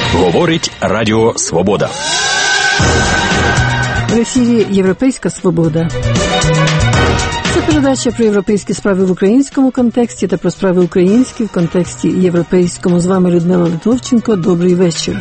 Говорить Радіо Свобода. В ефірі «Європейська свобода». Це передача про європейські справи в українському контексті та про справи українські в контексті європейському. З вами Людмила Литовченко. Добрий вечір.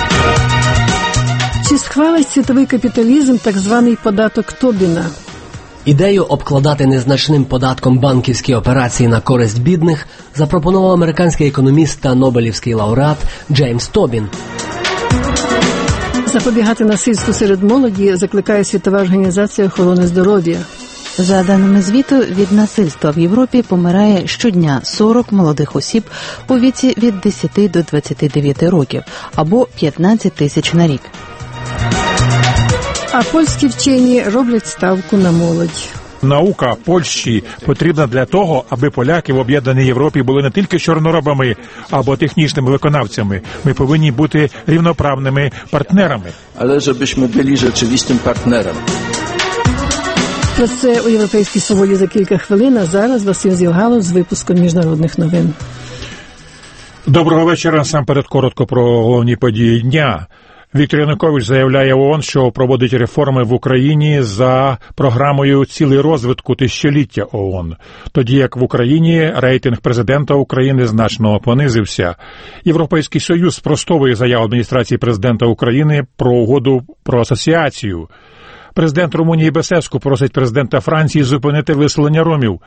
Чи схвалить світовий капіталізм так званий податок Тобіна? Ідею обкладати незначним податком банківські операції на користь бідних запропонував американський економіст та нобелівський лауреат Джеймс Тобін. Запобігати насильству серед молоді закликає Світова організація охорони здоров'я. За даними звіту, від насильства в Європі помирає щодня 40 молодих осіб у віці від 10 до 29 років, або 15 тисяч на рік. А польські вчені роблять ставку на молодь. Наука Польщі потрібна для того, аби поляки в об'єднаній Європі були не тільки чорноробами або технічними виконавцями. Ми повинні бути рівноправними партнерами. Але щоб ми були rzeczywistym партнером. Про це у «Європейській свободі» за кілька хвилин, а зараз Василь Зілгалов з випуском міжнародних новин. Доброго вечора. Насамперед коротко про головні події дня. Віктор Янукович заявляє ООН, що проводить реформи в Україні за програмою «Цілий розвитку тисячоліття ООН», тоді як в Україні рейтинг президента України значно понизився. Європейський Союз спростовує заяву адміністрації президента України про угоду про асоціацію. Президент Румунії Бесеску просить президента Франції зупинити виселення ромів.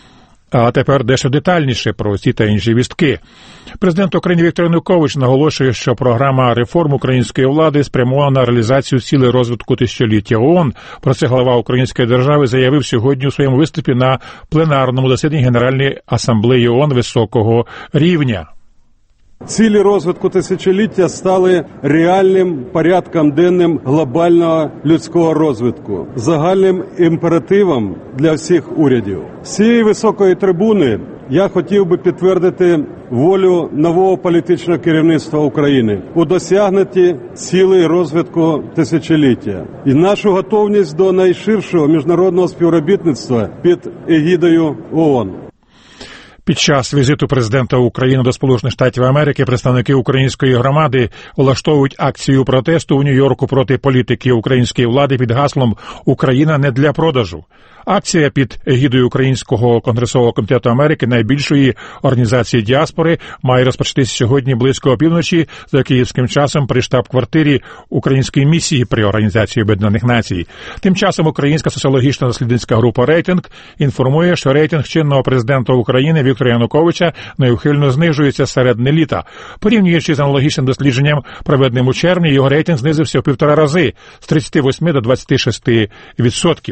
А тепер дещо детальніше про ці та інші вістки. Президент України Віктор Янукович наголошує, що програма реформ української влади спрямована на реалізацію цілей розвитку тисячоліття ООН. Про це глава української держави заявив сьогодні у своєму виступі на пленарному засіданні Генеральної асамблеї ООН високого рівня. Цілі розвитку тисячоліття стали реальним порядком денним глобального людського розвитку, загальним імперативом для всіх урядів. З цієї високої трибуни я хотів би підтвердити волю нового політичного керівництва України у досягненні цілей розвитку тисячоліття і нашу готовність до найширшого міжнародного співробітництва під егідою ООН. Під час візиту президента України до Сполучених Штатів Америки представники української громади влаштовують акцію протесту у Нью-Йорку проти політики української влади під гаслом «Україна не для продажу». Акція під егідою Українського конгресового комітету Америки, найбільшої організації діаспори, має розпочатися сьогодні близько опівночі за київським часом при штаб-квартирі української місії при Організації Об'єднаних Націй. Тим часом українська соціологічна дослідницька група «Рейтинг» інформує, що рейтинг чинного президента України Віктора Януковича неухильно знижується з середини літа. Порівнюючи з аналогічним дослідженням, проведеним у червні, його рейтинг знизився в 1,5 рази – з 38 до 26%.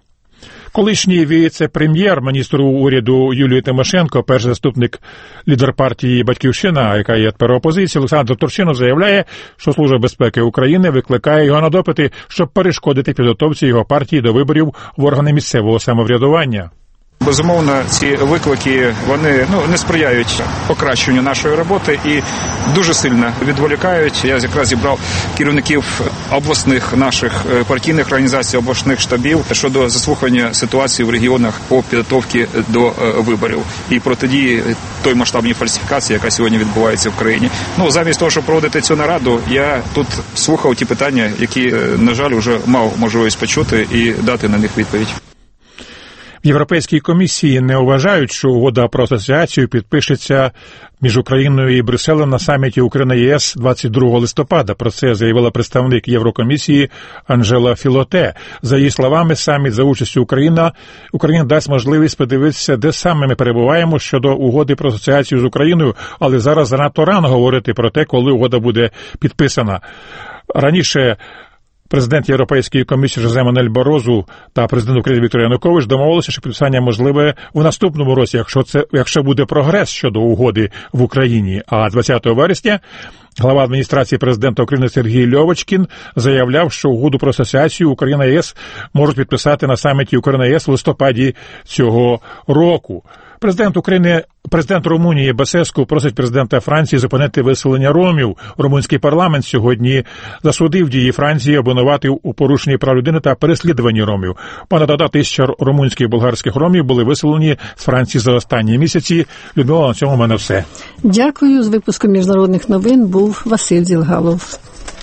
Колишній віце-прем'єр-міністр уряду Юлії Тимошенко, перший заступник лідер партії «Батьківщина», яка є тепер опозиції, Олександр Турчинов заявляє, що Служба безпеки України викликає його на допити, щоб перешкодити підготовці його партії до виборів в органи місцевого самоврядування. Безумовно, ці виклики, вони не сприяють покращенню нашої роботи і дуже сильно відволікають. Я якраз зібрав керівників обласних наших партійних організацій, обласних штабів щодо заслухання ситуації в регіонах по підготовці до виборів і протидії той масштабній фальсифікації, яка сьогодні відбувається в країні. Замість того, щоб проводити цю нараду, я тут слухав ті питання, які, на жаль, вже мав можливість почути і дати на них відповідь. В Європейській комісії не вважають, що угода про асоціацію підпишеться між Україною і Брюсселем на саміті Україна-ЄС 22 листопада. Про це заявила представник Єврокомісії Анжела Філоте. За її словами, саміт за участю України дасть можливість подивитися, де саме ми перебуваємо щодо угоди про асоціацію з Україною, але зараз занадто рано говорити про те, коли угода буде підписана. Раніше президент Європейської комісії Жозе Мануель Барозу та президент України Віктор Янукович домовилися, що підписання можливе в наступному році, якщо буде прогрес щодо угоди в Україні. А 20 вересня глава адміністрації президента України Сергій Льовочкін заявляв, що угоду про асоціацію Україна-ЄС можуть підписати на саміті Україна-ЄС в листопаді цього року. Президент Румунії Басеску просить президента Франції зупинити виселення ромів. Румунський парламент сьогодні засудив дії Франції, обвинуватив у порушенні прав людини та переслідуванні ромів. Понад 1 тисяча румунських і болгарських ромів були виселені з Франції за останні місяці. Людмила, на цьому в мене все. Дякую. З випуском міжнародних новин був Василь Зілгалов.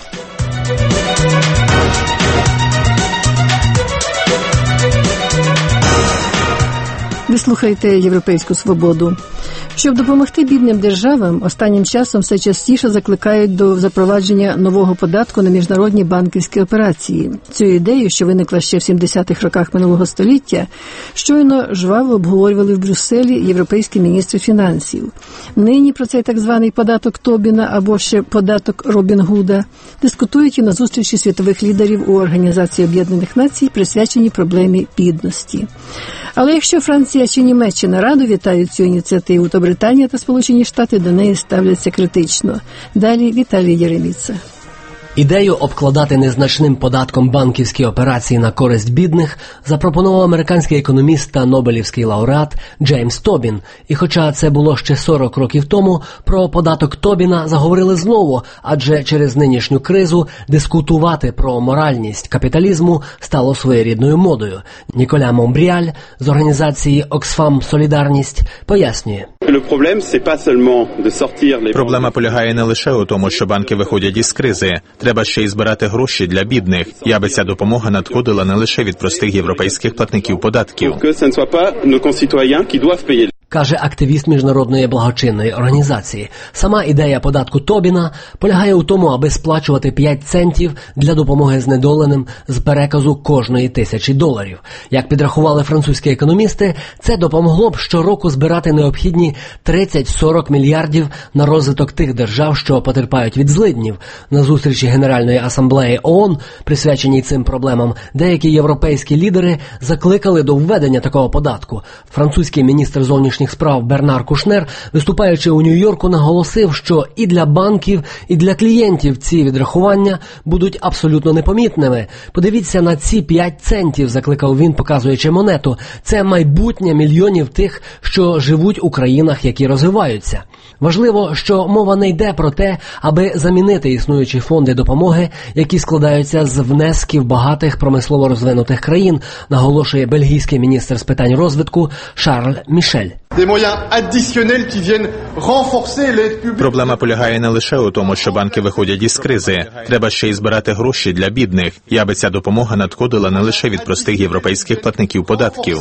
Ви слухаєте «Європейську свободу». Щоб допомогти бідним державам, останнім часом все частіше закликають до запровадження нового податку на міжнародні банківські операції. Цю ідею, що виникла ще в 70-х роках минулого століття, щойно жваво обговорювали в Брюсселі європейські міністри фінансів. Нині про цей так званий податок Тобіна або ще податок Робін Гуда дискутують і на зустрічі світових лідерів у Організації Об'єднаних Націй, присвяченій проблемі бідності. Але якщо Франція чи Німеччина радо вітають цю ініціативу, то Британія та Сполучені Штати до неї ставляться критично. Далі Віталій Єреміца. Ідею обкладати незначним податком банківські операції на користь бідних запропонував американський економіст та нобелівський лауреат Джеймс Тобін. І хоча це було ще 40 років тому, про податок Тобіна заговорили знову, адже через нинішню кризу дискутувати про моральність капіталізму стало своєрідною модою. Ніколя Монбріаль з організації Оксфам Солідарність пояснює. Проблема полягає не лише у тому, що банки виходять із кризи. Треба ще й збирати гроші для бідних, і аби ця допомога надходила не лише від простих європейських платників податків. Каже активіст міжнародної благочинної організації. Сама ідея податку Тобіна полягає у тому, аби сплачувати 5 центів для допомоги знедоленим з переказу кожної $1000. Як підрахували французькі економісти, це допомогло б щороку збирати необхідні 30-40 мільярдів на розвиток тих держав, що потерпають від злиднів. На зустрічі Генеральної асамблеї ООН, присвяченій цим проблемам, деякі європейські лідери закликали до введення такого податку. Французький міністр зовнішніх справ Бернар Кушнер, виступаючи у Нью-Йорку, наголосив, що і для банків, і для клієнтів ці відрахування будуть абсолютно непомітними. Подивіться на ці 5 центів, закликав він, показуючи монету. Це майбутнє мільйонів тих, що живуть у країнах, які розвиваються. Важливо, що мова не йде про те, аби замінити існуючі фонди допомоги, які складаються з внесків багатих промислово розвинутих країн, наголошує бельгійський міністр з питань розвитку Шарль Мішель. Проблема полягає не лише у тому, що банки виходять із кризи. Треба ще й збирати гроші для бідних, і аби ця допомога надходила не лише від простих європейських платників податків.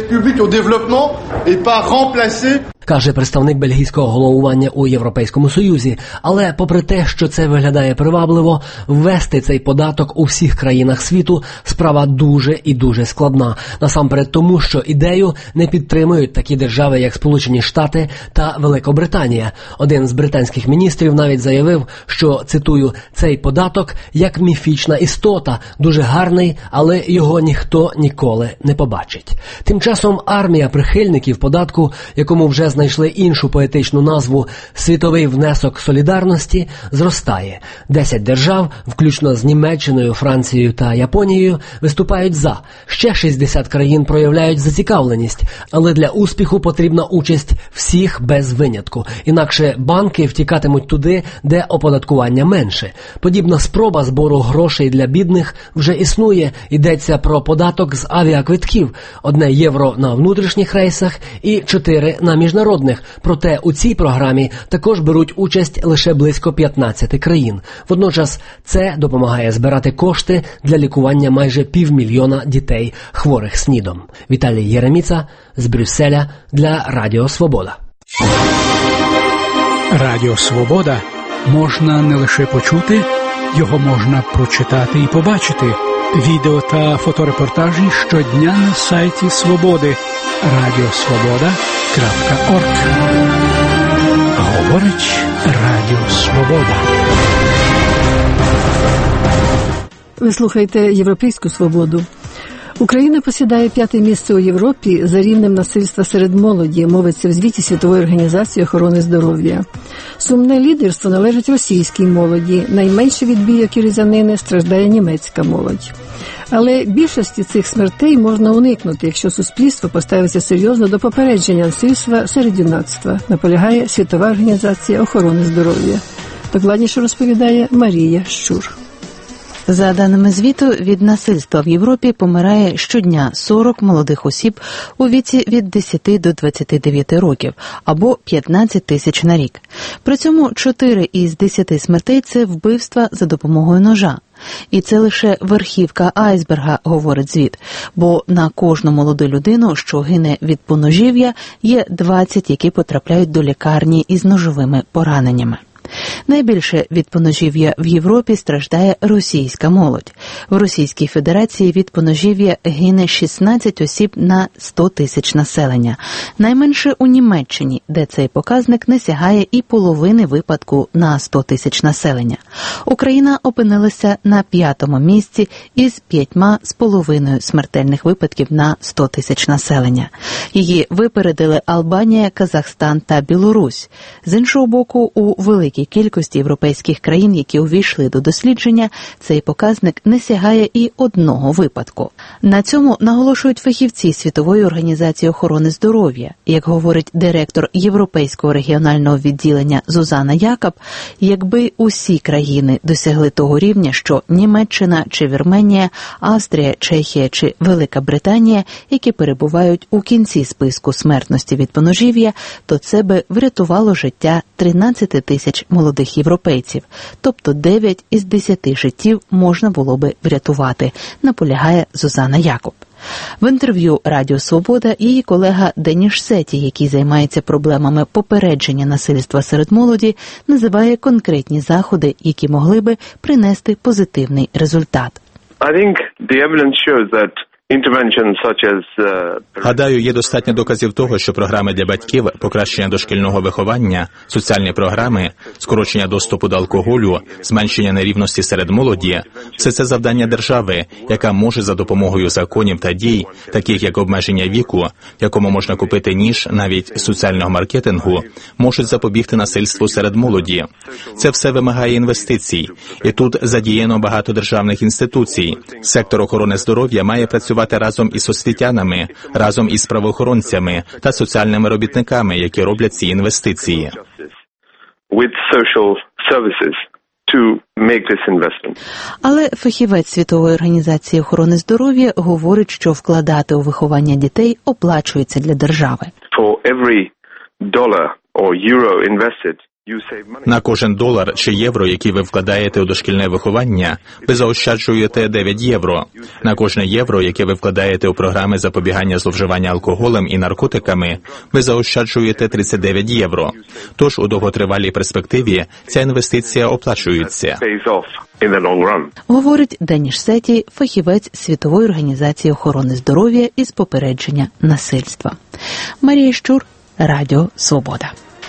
Каже представник бельгійського головування у Європейському Союзі. Але попри те, що це виглядає привабливо, ввести цей податок у всіх країнах світу справа дуже і дуже складна. Насамперед тому, що ідею не підтримують такі держави, як Сполучені Штати та Великобританія. Один з британських міністрів навіть заявив, що, цитую, «цей податок як міфічна істота, дуже гарний, але його ніхто ніколи не побачить». Тим часом армія прихильників податку, якому вже знайшли іншу поетичну назву «Світовий внесок солідарності», зростає. 10 держав, включно з Німеччиною, Францією та Японією, виступають «за». Ще 60 країн проявляють зацікавленість, але для успіху потрібна участь всіх без винятку. Інакше банки втікатимуть туди, де оподаткування менше. Подібна спроба збору грошей для бідних вже існує. Йдеться про податок з авіаквитків. 1 євро на внутрішніх рейсах і 4 на міжнародних. Проте у цій програмі також беруть участь лише близько 15 країн. Водночас це допомагає збирати кошти для лікування майже 500 000 дітей, хворих СНІДом. Віталій Єреміца з Брюсселя для Радіо Свобода. Радіо Свобода можна не лише почути, його можна прочитати і побачити. Відео та фоторепортажі щодня на сайті Свободи radiosvoboda.org. Говорить Радіо Свобода. Ви слухаєте «Європейську свободу». Україна посідає 5-те місце у Європі за рівнем насильства серед молоді, мовиться в звіті Світової організації охорони здоров'я. Сумне лідерство належить російській молоді, найменше від бійок і різанини страждає німецька молодь. Але більшості цих смертей можна уникнути, якщо суспільство поставиться серйозно до попередження насильства серед юнацтва, наполягає Світова організація охорони здоров'я. Докладніше розповідає Марія Щур. За даними звіту, від насильства в Європі помирає щодня 40 молодих осіб у віці від 10 до 29 років, або 15 тисяч на рік. При цьому 4 із 10 смертей – це вбивства за допомогою ножа. І це лише верхівка айсберга, говорить звіт, бо на кожну молоду людину, що гине від поножів'я, є 20, які потрапляють до лікарні із ножовими пораненнями. Найбільше від поножів'я в Європі страждає російська молодь. В Російській Федерації від поножів'я гине 16 осіб на 100 тисяч населення. Найменше у Німеччині, де цей показник не сягає і половини випадку на 100 тисяч населення. Україна опинилася на 5-му місці із 5,5 смертельних випадків на 100 тисяч населення. Її випередили Албанія, Казахстан та Білорусь. З іншого боку, у великій кількості європейських країн, які увійшли до дослідження, цей показник не сягає і одного випадку. На цьому наголошують фахівці Світової організації охорони здоров'я. Як говорить директор Європейського регіонального відділення Зузана Якоб, якби усі країни досягли того рівня, що Німеччина чи Вірменія, Австрія, Чехія чи Велика Британія, які перебувають у кінці списку смертності від поножів'я, то це би врятувало життя 13 тисяч молодих європейців, тобто 9 із 10 життів можна було би врятувати, наполягає Зузана Якоб. В інтерв'ю Радіо Свобода її колега Деніш Сеті, який займається проблемами попередження насильства серед молоді, називає конкретні заходи, які могли би принести позитивний результат. Гадаю, є достатньо доказів того, що програми для батьків, покращення дошкільного виховання, соціальні програми, скорочення доступу до алкоголю, зменшення нерівності серед молоді – все це завдання держави, яка може за допомогою законів та дій, таких як обмеження віку, якому можна купити ніж навіть соціального маркетингу, можуть запобігти насильству серед молоді. Це все вимагає інвестицій. І тут задіяно багато державних інституцій. Сектор охорони здоров'я має працювати разом із освітянами, разом із правоохоронцями та соціальними робітниками, які роблять ці інвестиції. Але фахівець Світової організації охорони здоров'я говорить, що вкладати у виховання дітей оплачується для держави. На кожен долар чи євро, який ви вкладаєте у дошкільне виховання, ви заощаджуєте 9 євро. На кожне євро, яке ви вкладаєте у програми запобігання зловживання алкоголем і наркотиками, ви заощаджуєте 39 євро. Тож у довготривалій перспективі ця інвестиція оплачується. Говорить Деніш Сеті, фахівець Світової організації охорони здоров'я із попередження насильства. Марія Щур, Радіо Свобода.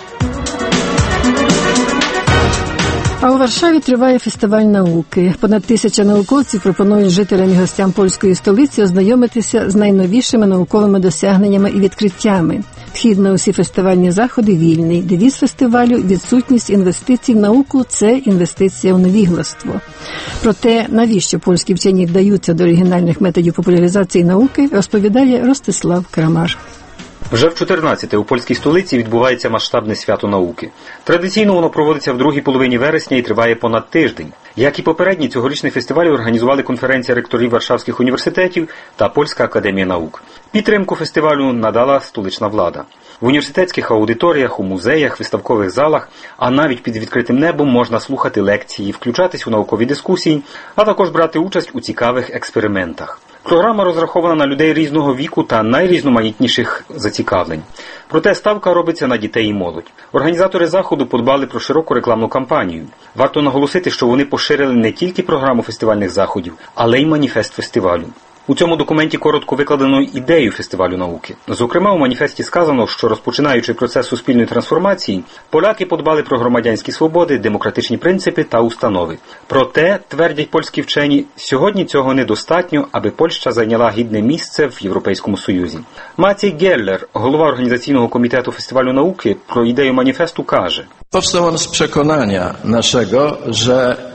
А у Варшаві триває фестиваль науки. Понад 1000 науковців пропонують жителям і гостям польської столиці ознайомитися з найновішими науковими досягненнями і відкриттями. Вхід на усі фестивальні заходи вільний. Девіз фестивалю – відсутність інвестицій в науку – це інвестиція в невігластво. Про те, навіщо польські вчені вдаються до оригінальних методів популяризації науки, розповідає Ростислав Крамар. Вже в 14-те у польській столиці відбувається масштабне свято науки. Традиційно воно проводиться в другій половині вересня і триває понад тиждень. Як і попередні, цьогорічний фестиваль організували конференція ректорів Варшавських університетів та Польська академія наук. Підтримку фестивалю надала столична влада. В університетських аудиторіях, у музеях, виставкових залах, а навіть під відкритим небом можна слухати лекції, включатись у наукові дискусії, а також брати участь у цікавих експериментах. Програма розрахована на людей різного віку та найрізноманітніших зацікавлень. Проте ставка робиться на дітей і молодь. Організатори заходу подбали про широку рекламну кампанію. Варто наголосити, що вони поширили не тільки програму фестивальних заходів, але й маніфест фестивалю. У цьому документі коротко викладено ідею фестивалю науки. Зокрема, у маніфесті сказано, що розпочинаючи процес суспільної трансформації, поляки подбали про громадянські свободи, демократичні принципи та установи. Проте, твердять польські вчені, сьогодні цього недостатньо, аби Польща зайняла гідне місце в Європейському Союзі. Маciej Геллер, голова організаційного комітету фестивалю науки, про ідею маніфесту каже: Powstał on z przekonania naszego, że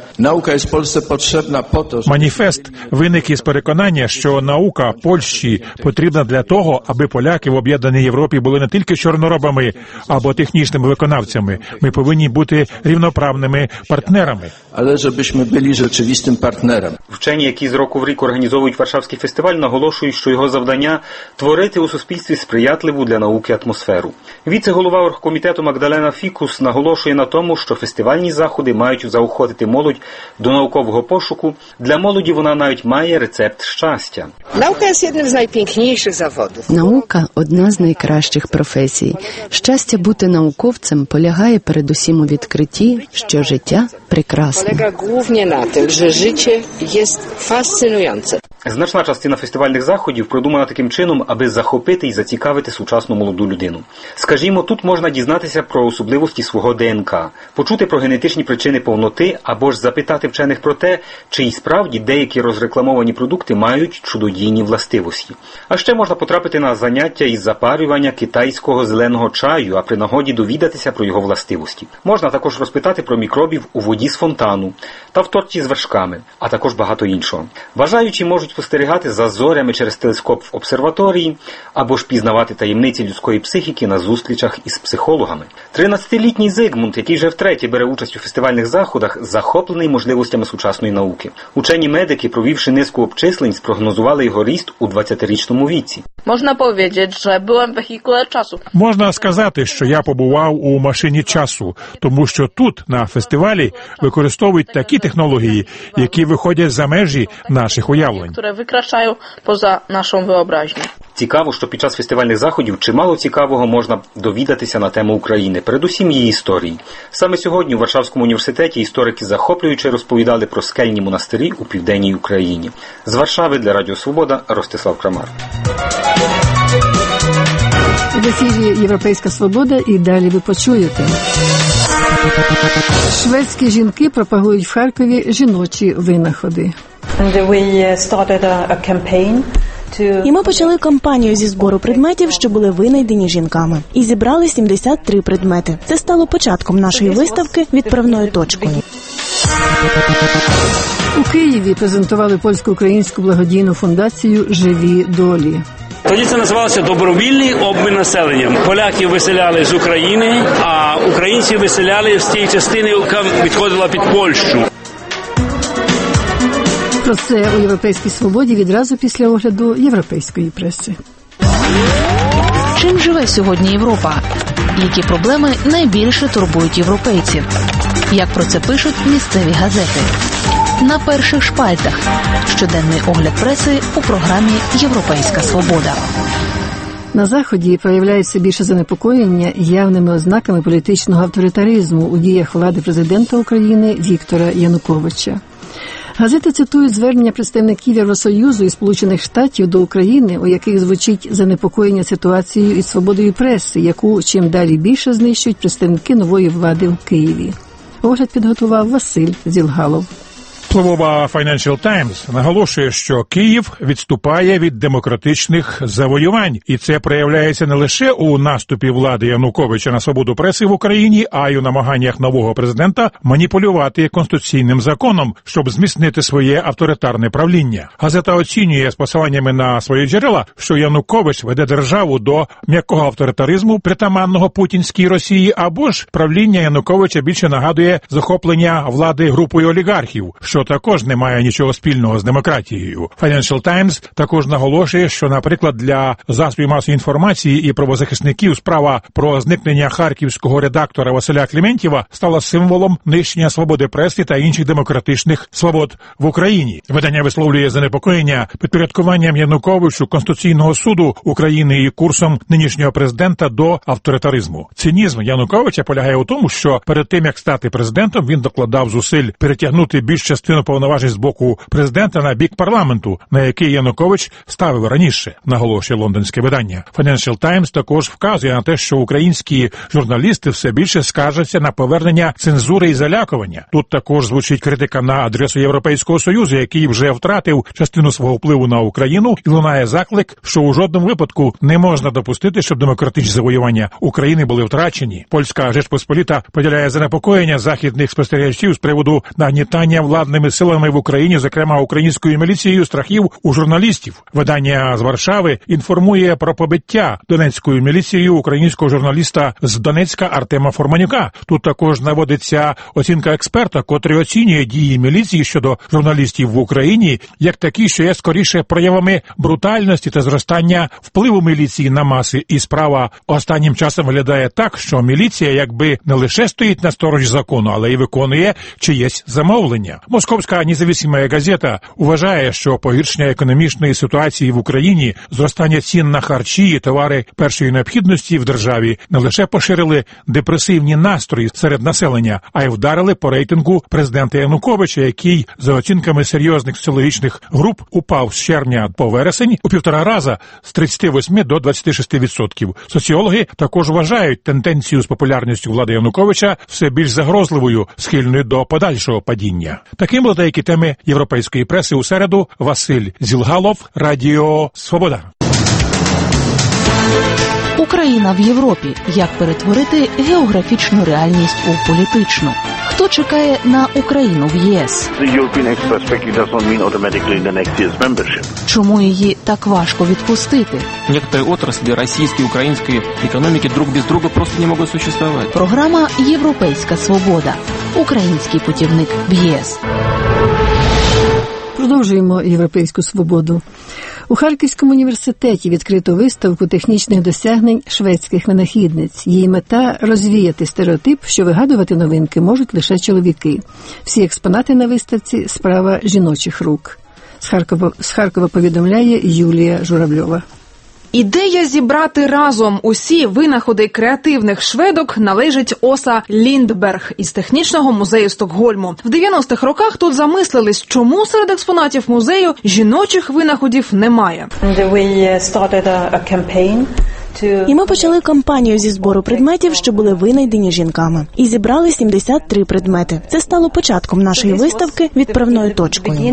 Nauka jest Polsce potrzebna po to, Маніфест виник із переконання, що наука Польщі потрібна для того, аби поляки в об'єднаній Європі були не тільки чорноробами або технічними виконавцями. Ми повинні бути рівноправними партнерами. ale żebyśmy byli rzeczywistym partnerem. Вчені, які з року в рік організовують Варшавський фестиваль, наголошують, що його завдання – творити у суспільстві сприятливу для науки атмосферу. Віце-голова оргкомітету Магдалена Фікус наголошує на тому, що фестивальні заходи мають заохотити молодь до наукового пошуку. Для молоді вона навіть має рецепт щастя. Наука є одним з найпікніших заводів. Наука – одна з найкращих професій. Щастя бути науковцем полягає передусім у відкритті, що життя прекрасне. Полягає головне на тому, що життя є фасцинуюче. Значна частина фестивальних заходів продумана таким чином, аби захопити і зацікавити сучасну молоду людину. Скажімо, тут можна дізнатися про особливості свого ДНК, почути про генетичні причини повноти або ж запитати вчених про те, чи й справді деякі розрекламовані продукти мають чудодійні властивості. А ще можна потрапити на заняття із запарювання китайського зеленого чаю, а при нагоді довідатися про його властивості. Можна також розпитати про мікробів у воді з фонтану та в торті з вершками, а також багато іншого. Бажаючі можуть спостерігати за зорями через телескоп в обсерваторії або ж пізнавати таємниці людської психіки на зустрічах із психологами. 13-літній Зигмунд, який вже втретє бере участь у фестивальних заходах, захоплений можливостями сучасної науки. Учені-медики, провівши низку обчислень, спрогнозували його ріст у 20-річному віці. Можна powiedzieć, że byłem w wehikule czasu. Можна сказати, що я побував у машині часу, тому що тут, на фестивалі, використовують такі технології, які виходять за межі наших уявлень. Które wykraczają poza naszą wyobraźnię. Цікаво, що під час фестивальних заходів чимало цікавого можна довідатися на тему України, передусім її історії. Саме сьогодні у Варшавському університеті історики захоплююче розповідали про скельні монастирі у південній Україні. З Варшави для Радіо Свобода Ростислав Крамар. В ефірі «Європейська свобода» і далі ви почуєте. Шведські жінки пропагують в Харкові жіночі винаходи. І ми почали кампанію зі збору предметів, що були винайдені жінками. І зібрали 73 предмети. Це стало початком нашої виставки, відправною точкою. У Києві презентували польсько-українську благодійну фундацію «Живі долі». Тоді це називалося добровільний обмін населенням. Поляки виселяли з України, а українці виселяли з тієї частини, яка відходила під Польщу. Про це у «Європейській свободі» відразу після огляду європейської преси. Чим живе сьогодні Європа? Які проблеми найбільше турбують європейців? Як про це пишуть місцеві газети? На перших шпальтах. Щоденний огляд преси у програмі «Європейська свобода». На Заході проявляється більше занепокоєння явними ознаками політичного авторитаризму у діях влади президента України Віктора Януковича. Газети цитують звернення представників Євросоюзу і Сполучених Штатів до України, у яких звучить занепокоєння ситуацією і свободою преси, яку чим далі більше знищують представники нової влади в Києві. Огляд підготував Василь Зілгалов. Впливова Financial Times наголошує, що Київ відступає від демократичних завоювань. І це проявляється не лише у наступі влади Януковича на свободу преси в Україні, а й у намаганнях нового президента маніпулювати конституційним законом, щоб зміцнити своє авторитарне правління. Газета оцінює з посиланнями на свої джерела, що Янукович веде державу до м'якого авторитаризму, притаманного путінській Росії, або ж правління Януковича більше нагадує захоплення влади групою олігархів, що також не має нічого спільного з демократією. Financial Times також наголошує, що, наприклад, для засобів масової інформації і правозахисників справа про зникнення харківського редактора Василя Клементьєва стала символом нищення свободи преси та інших демократичних свобод в Україні. Видання висловлює занепокоєння підпорядкуванням Януковичу Конституційного суду України і курсом нинішнього президента до авторитаризму. Цинізм Януковича полягає у тому, що перед тим, як стати президентом, він докладав зусиль перетягнути більш частину частину повноважень з боку президента на бік парламенту, на який Янукович ставив раніше, наголошує лондонське видання. Financial Times також вказує на те, що українські журналісти все більше скаржаться на повернення цензури і залякування. Тут також звучить критика на адресу Європейського Союзу, який вже втратив частину свого впливу на Україну, і лунає заклик, що у жодному випадку не можна допустити, щоб демократичні завоювання України були втрачені. Польська Жечпосполіта поділяє занепокоєння західних спостерігачів з приводу нагнітання владними силами в Україні, зокрема українською міліцією, страхів у журналістів. Видання з Варшави інформує про побиття донецькою міліцією українського журналіста з Донецька Артема Форманюка. Тут також наводиться оцінка експерта, котрий оцінює дії міліції щодо журналістів в Україні як такі, що є скоріше проявами брутальності та зростання впливу міліції на маси. І справа останнім часом виглядає так, що міліція якби не лише стоїть на сторожі закону, але й виконує чиєсь замовлення. Московська незалежна газета вважає, що погіршення економічної ситуації в Україні, зростання цін на харчі і товари першої необхідності в державі не лише поширили депресивні настрої серед населення, а й вдарили по рейтингу президента Януковича, який, за оцінками серйозних соціологічних груп, упав з червня по вересень у 1,5 рази з 38 до 26%. Соціологи також вважають тенденцію з популярністю влади Януковича все більш загрозливою, схильною до подальшого падіння. Таким були деякі теми європейської преси у середу. Василь Зілгалов, Радіо Свобода. Україна в Європі. Як перетворити географічну реальність у політичну? Хто чекає на Україну в ЄС? Чому її так важко відпустити? Некоторые отрасли российской и украинской экономики друг без друга просто не могут существовать. Програма «Європейська свобода». Український путівник в ЄС. Продовжуємо «Європейську свободу». У Харківському університеті відкрито виставку технічних досягнень шведських винахідниць. Її мета – розвіяти стереотип, що вигадувати новинки можуть лише чоловіки. Всі експонати на виставці – справа жіночих рук. З Харкова повідомляє Юлія Журавльова. Ідея зібрати разом усі винаходи креативних шведок належить Оса Ліндберг із Технічного музею Стокгольму. В 90-х роках тут замислились, чому серед експонатів музею жіночих винаходів немає. І ми почали кампанію зі збору предметів, що були винайдені жінками. І зібрали 73 предмети. Це стало початком нашої виставки, відправною точкою.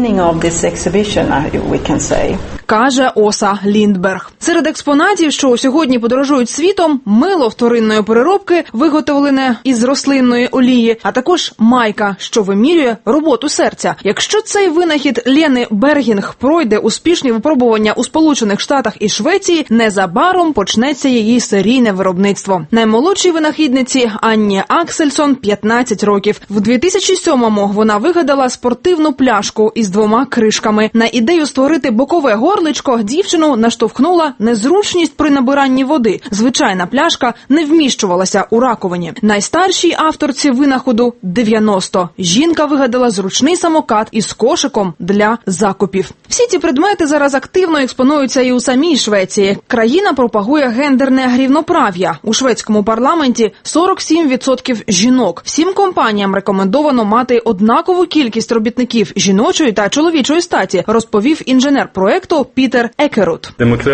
Каже Оса Ліндберг. Серед експонатів, що сьогодні подорожують світом, мило вторинної переробки, виготовлене із рослинної олії, а також майка, що вимірює роботу серця. Якщо цей винахід Лени Бергінг пройде успішні випробування у Сполучених Штатах і Швеції, незабаром почнеться її серійне виробництво. Наймолодшій винахідниці Анні Аксельсон 15 років. В 2007-му вона вигадала спортивну пляшку із 2 кришками. На ідею створити бокове горличко дівчину наштовхнула незручність при набиранні води. Звичайна пляшка не вміщувалася у раковині. Найстаршій авторці винаходу – 90. Жінка вигадала зручний самокат із кошиком для закупів. Всі ці предмети зараз активно експонуються і у самій Швеції. Країна пропагує гендерне рівноправ'я. У шведському парламенті 47% жінок. Всім компаніям рекомендовано мати однакову кількість робітників жіночої та чоловічої статі, розповів інженер проекту Пітер Екерут.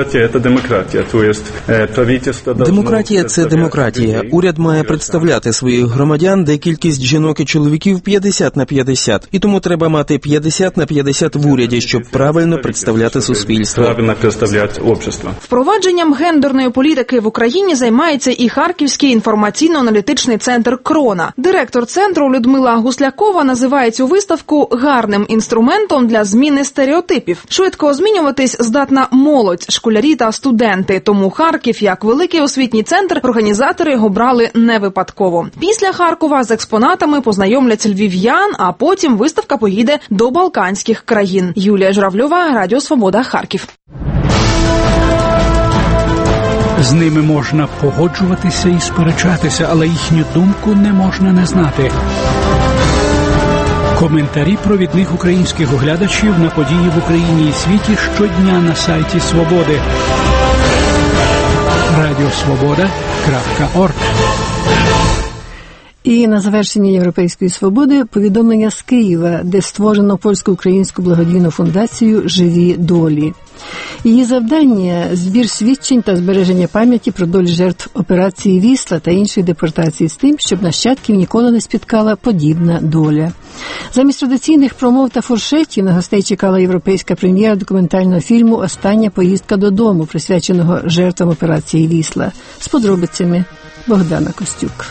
Демократія – це демократія. Уряд має представляти своїх громадян, де кількість жінок і чоловіків 50/50. І тому треба мати 50/50 в уряді, щоб правильно представляти суспільство. Впровадженням гендерної політики в Україні займається і Харківський інформаційно-аналітичний центр «Крона». Директор центру Людмила Гуслякова називає цю виставку гарним інструментом для зміни стереотипів. Швидко змінюватись здатна молодь, школярі та студенти. Тому Харків, як великий освітній центр, організатори його брали не випадково. Після Харкова з експонатами познайомлять львів'ян, а потім виставка поїде до Балканських країн. Юлія Журавльова, Радіо Свобода, Харків. З ними можна погоджуватися і сперечатися, але їхню думку не можна не знати. Коментарі провідних українських оглядачів на події в Україні і світі щодня на сайті Свободи. Радіосвобода.орг. І на завершення «Європейської свободи» повідомлення з Києва, де створено польсько-українську благодійну фундацію «Живі долі». Її завдання – збір свідчень та збереження пам'яті про долі жертв операції «Вісла» та інших депортацій з тим, щоб нащадків ніколи не спіткала подібна доля. Замість традиційних промов та фуршетів на гостей чекала європейська прем'єра документального фільму «Остання поїздка додому», присвяченого жертвам операції «Вісла». З подробицями Богдана Костюк.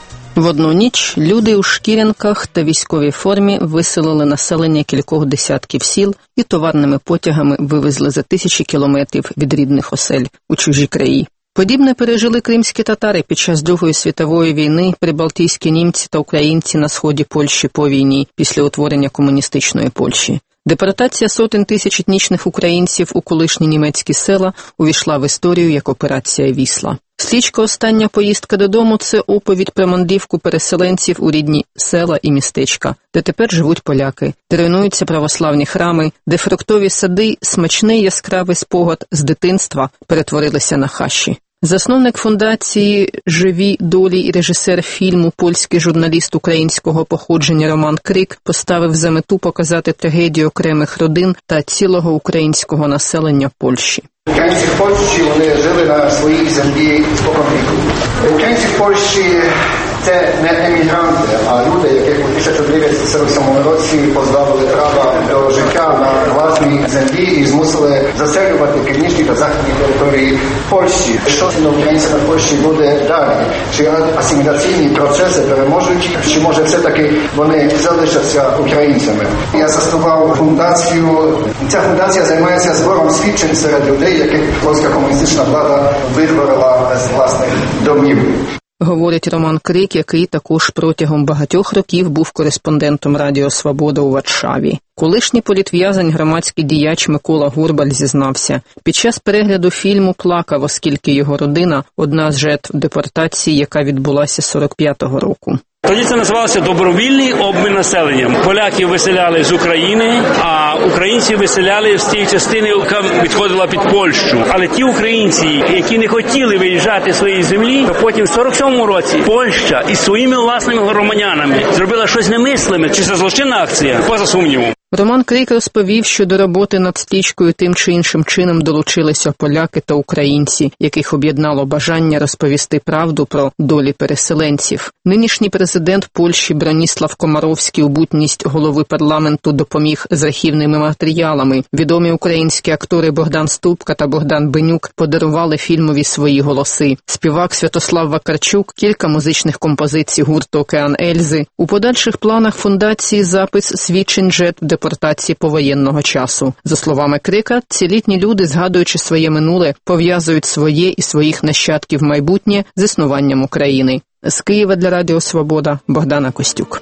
В одну ніч люди у шкірянках та військовій формі виселили населення кількох десятків сіл і товарними потягами вивезли за тисячі кілометрів від рідних осель у чужі краї. Подібне пережили кримські татари під час Другої світової війни, прибалтійські німці та українці на сході Польщі по війні після утворення комуністичної Польщі. Депортація сотень тисяч етнічних українців у колишні німецькі села увійшла в історію як операція «Вісла». Стрічка «Остання поїздка додому» – це оповідь про мандрівку переселенців у рідні села і містечка, де тепер живуть поляки, де руйнуються православні храми, де фруктові сади, смачний яскравий спогад з дитинства перетворилися на хащі. Засновник фундації «Живі долі» і режисер фільму, польський журналіст українського походження Роман Крик поставив за мету показати трагедію окремих родин та цілого українського населення Польщі. Українці в Польщі, вони жили на своїй землі споконвіку. Українці в Польщі – це не емігранти, а люди, яких у 1947 році позбавили права до життя на власній землі і змусили заселювати північні та західні території Польщі. Що з українцями в Польщі буде далі? Чи асиміляційні процеси переможуть, чи може все-таки вони залишаться українцями? Я заснував фундацію. Ця фундація займається збором свідчень серед людей, яких польська комуністична влада вихворила з власних домів. Говорить Роман Крик, який також протягом багатьох років був кореспондентом Радіо Свобода у Варшаві. Колишній політв'язень, громадський діяч Микола Горбаль зізнався, під час перегляду фільму плакав, оскільки його родина – одна з жертв депортації, яка відбулася 45-го року. Тоді це називалося добровільний обмін населенням. Поляки виселяли з України, а українці виселяли з тієї частини, яка відходила під Польщу. Але ті українці, які не хотіли виїжджати з своєї землі, то потім в 47-му році Польща із своїми власними громадянами зробила щось немислиме. Чи це злочинна акція? Поза сумнівом. Роман Крик розповів, що до роботи над стрічкою тим чи іншим чином долучилися поляки та українці, яких об'єднало бажання розповісти правду про долі переселенців. Нинішній президент Польщі Броніслав Комаровський у бутність голови парламенту допоміг з архівними матеріалами. Відомі українські актори Богдан Ступка та Богдан Бенюк подарували фільмові свої голоси. Співак Святослав Вакарчук, кілька музичних композицій гурту «Океан Ельзи». У подальших планах фундації запис свідчень жертв депортації повоєнного часу. За словами Крика, ці літні люди, згадуючи своє минуле, пов'язують своє і своїх нащадків майбутнє з існуванням України. З Києва для Радіо Свобода Богдана Костюк.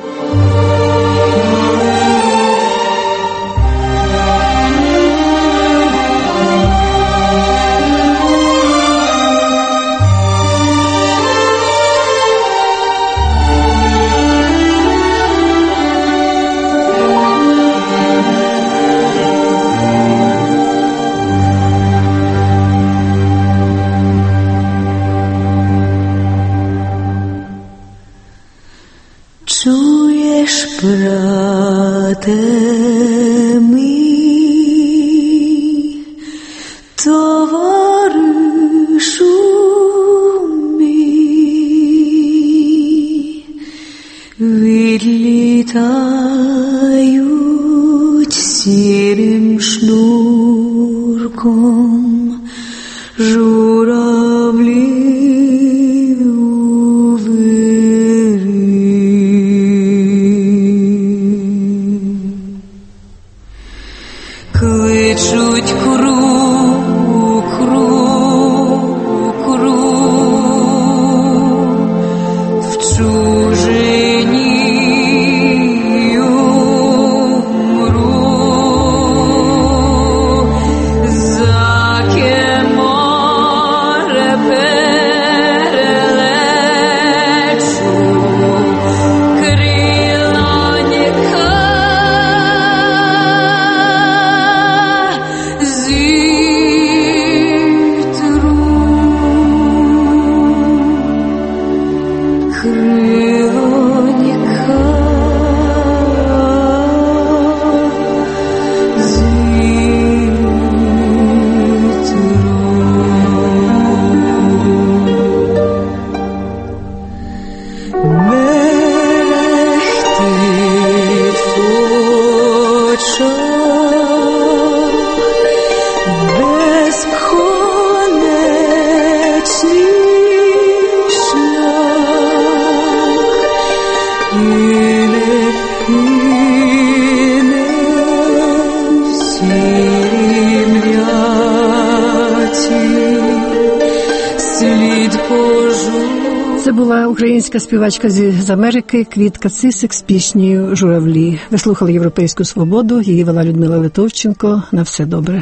Czujesz, brate mi, towarzyszu mi, відлітають сірим шнурком журавлі. Кличуть кру, кру, кру, в чужині умру, заке море перелечу, крилонька. Це була українська співачка з Америки Квітка Цисик з піснею «Журавлі». Ви слухали «Європейську свободу», її вела Людмила Литовченко. На все добре.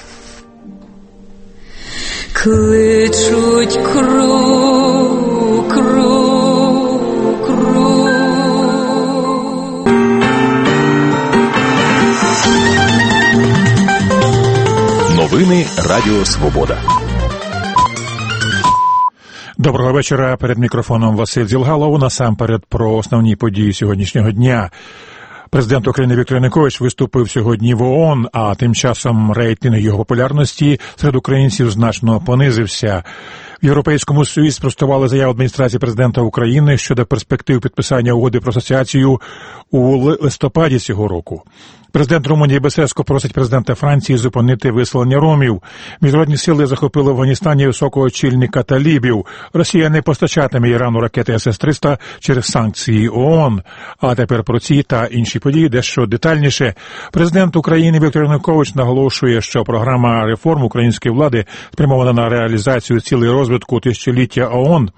Кличуть кру, кру, кру. Новини Радіо Свобода. Доброго вечора. Перед мікрофоном Василь Зілгалов. Насамперед про основні події сьогоднішнього дня. Президент України Віктор Янукович виступив сьогодні в ООН, а тим часом рейтинг його популярності серед українців значно понизився. В Європейському Союзі спростували заяву адміністрації президента України щодо перспектив підписання угоди про асоціацію у листопаді цього року. Президент Румунії Басеско просить президента Франції зупинити виселення ромів. Міжнародні сили захопили в Афганістані високого очільника талібів. Росія не постачатиме Ірану ракети СС-300 через санкції ООН. А тепер про ці та інші події дещо детальніше. Президент України Віктор Янукович наголошує, що програма реформ української влади спрямована на реалізацію цілей розвитку тисячоліття ООН.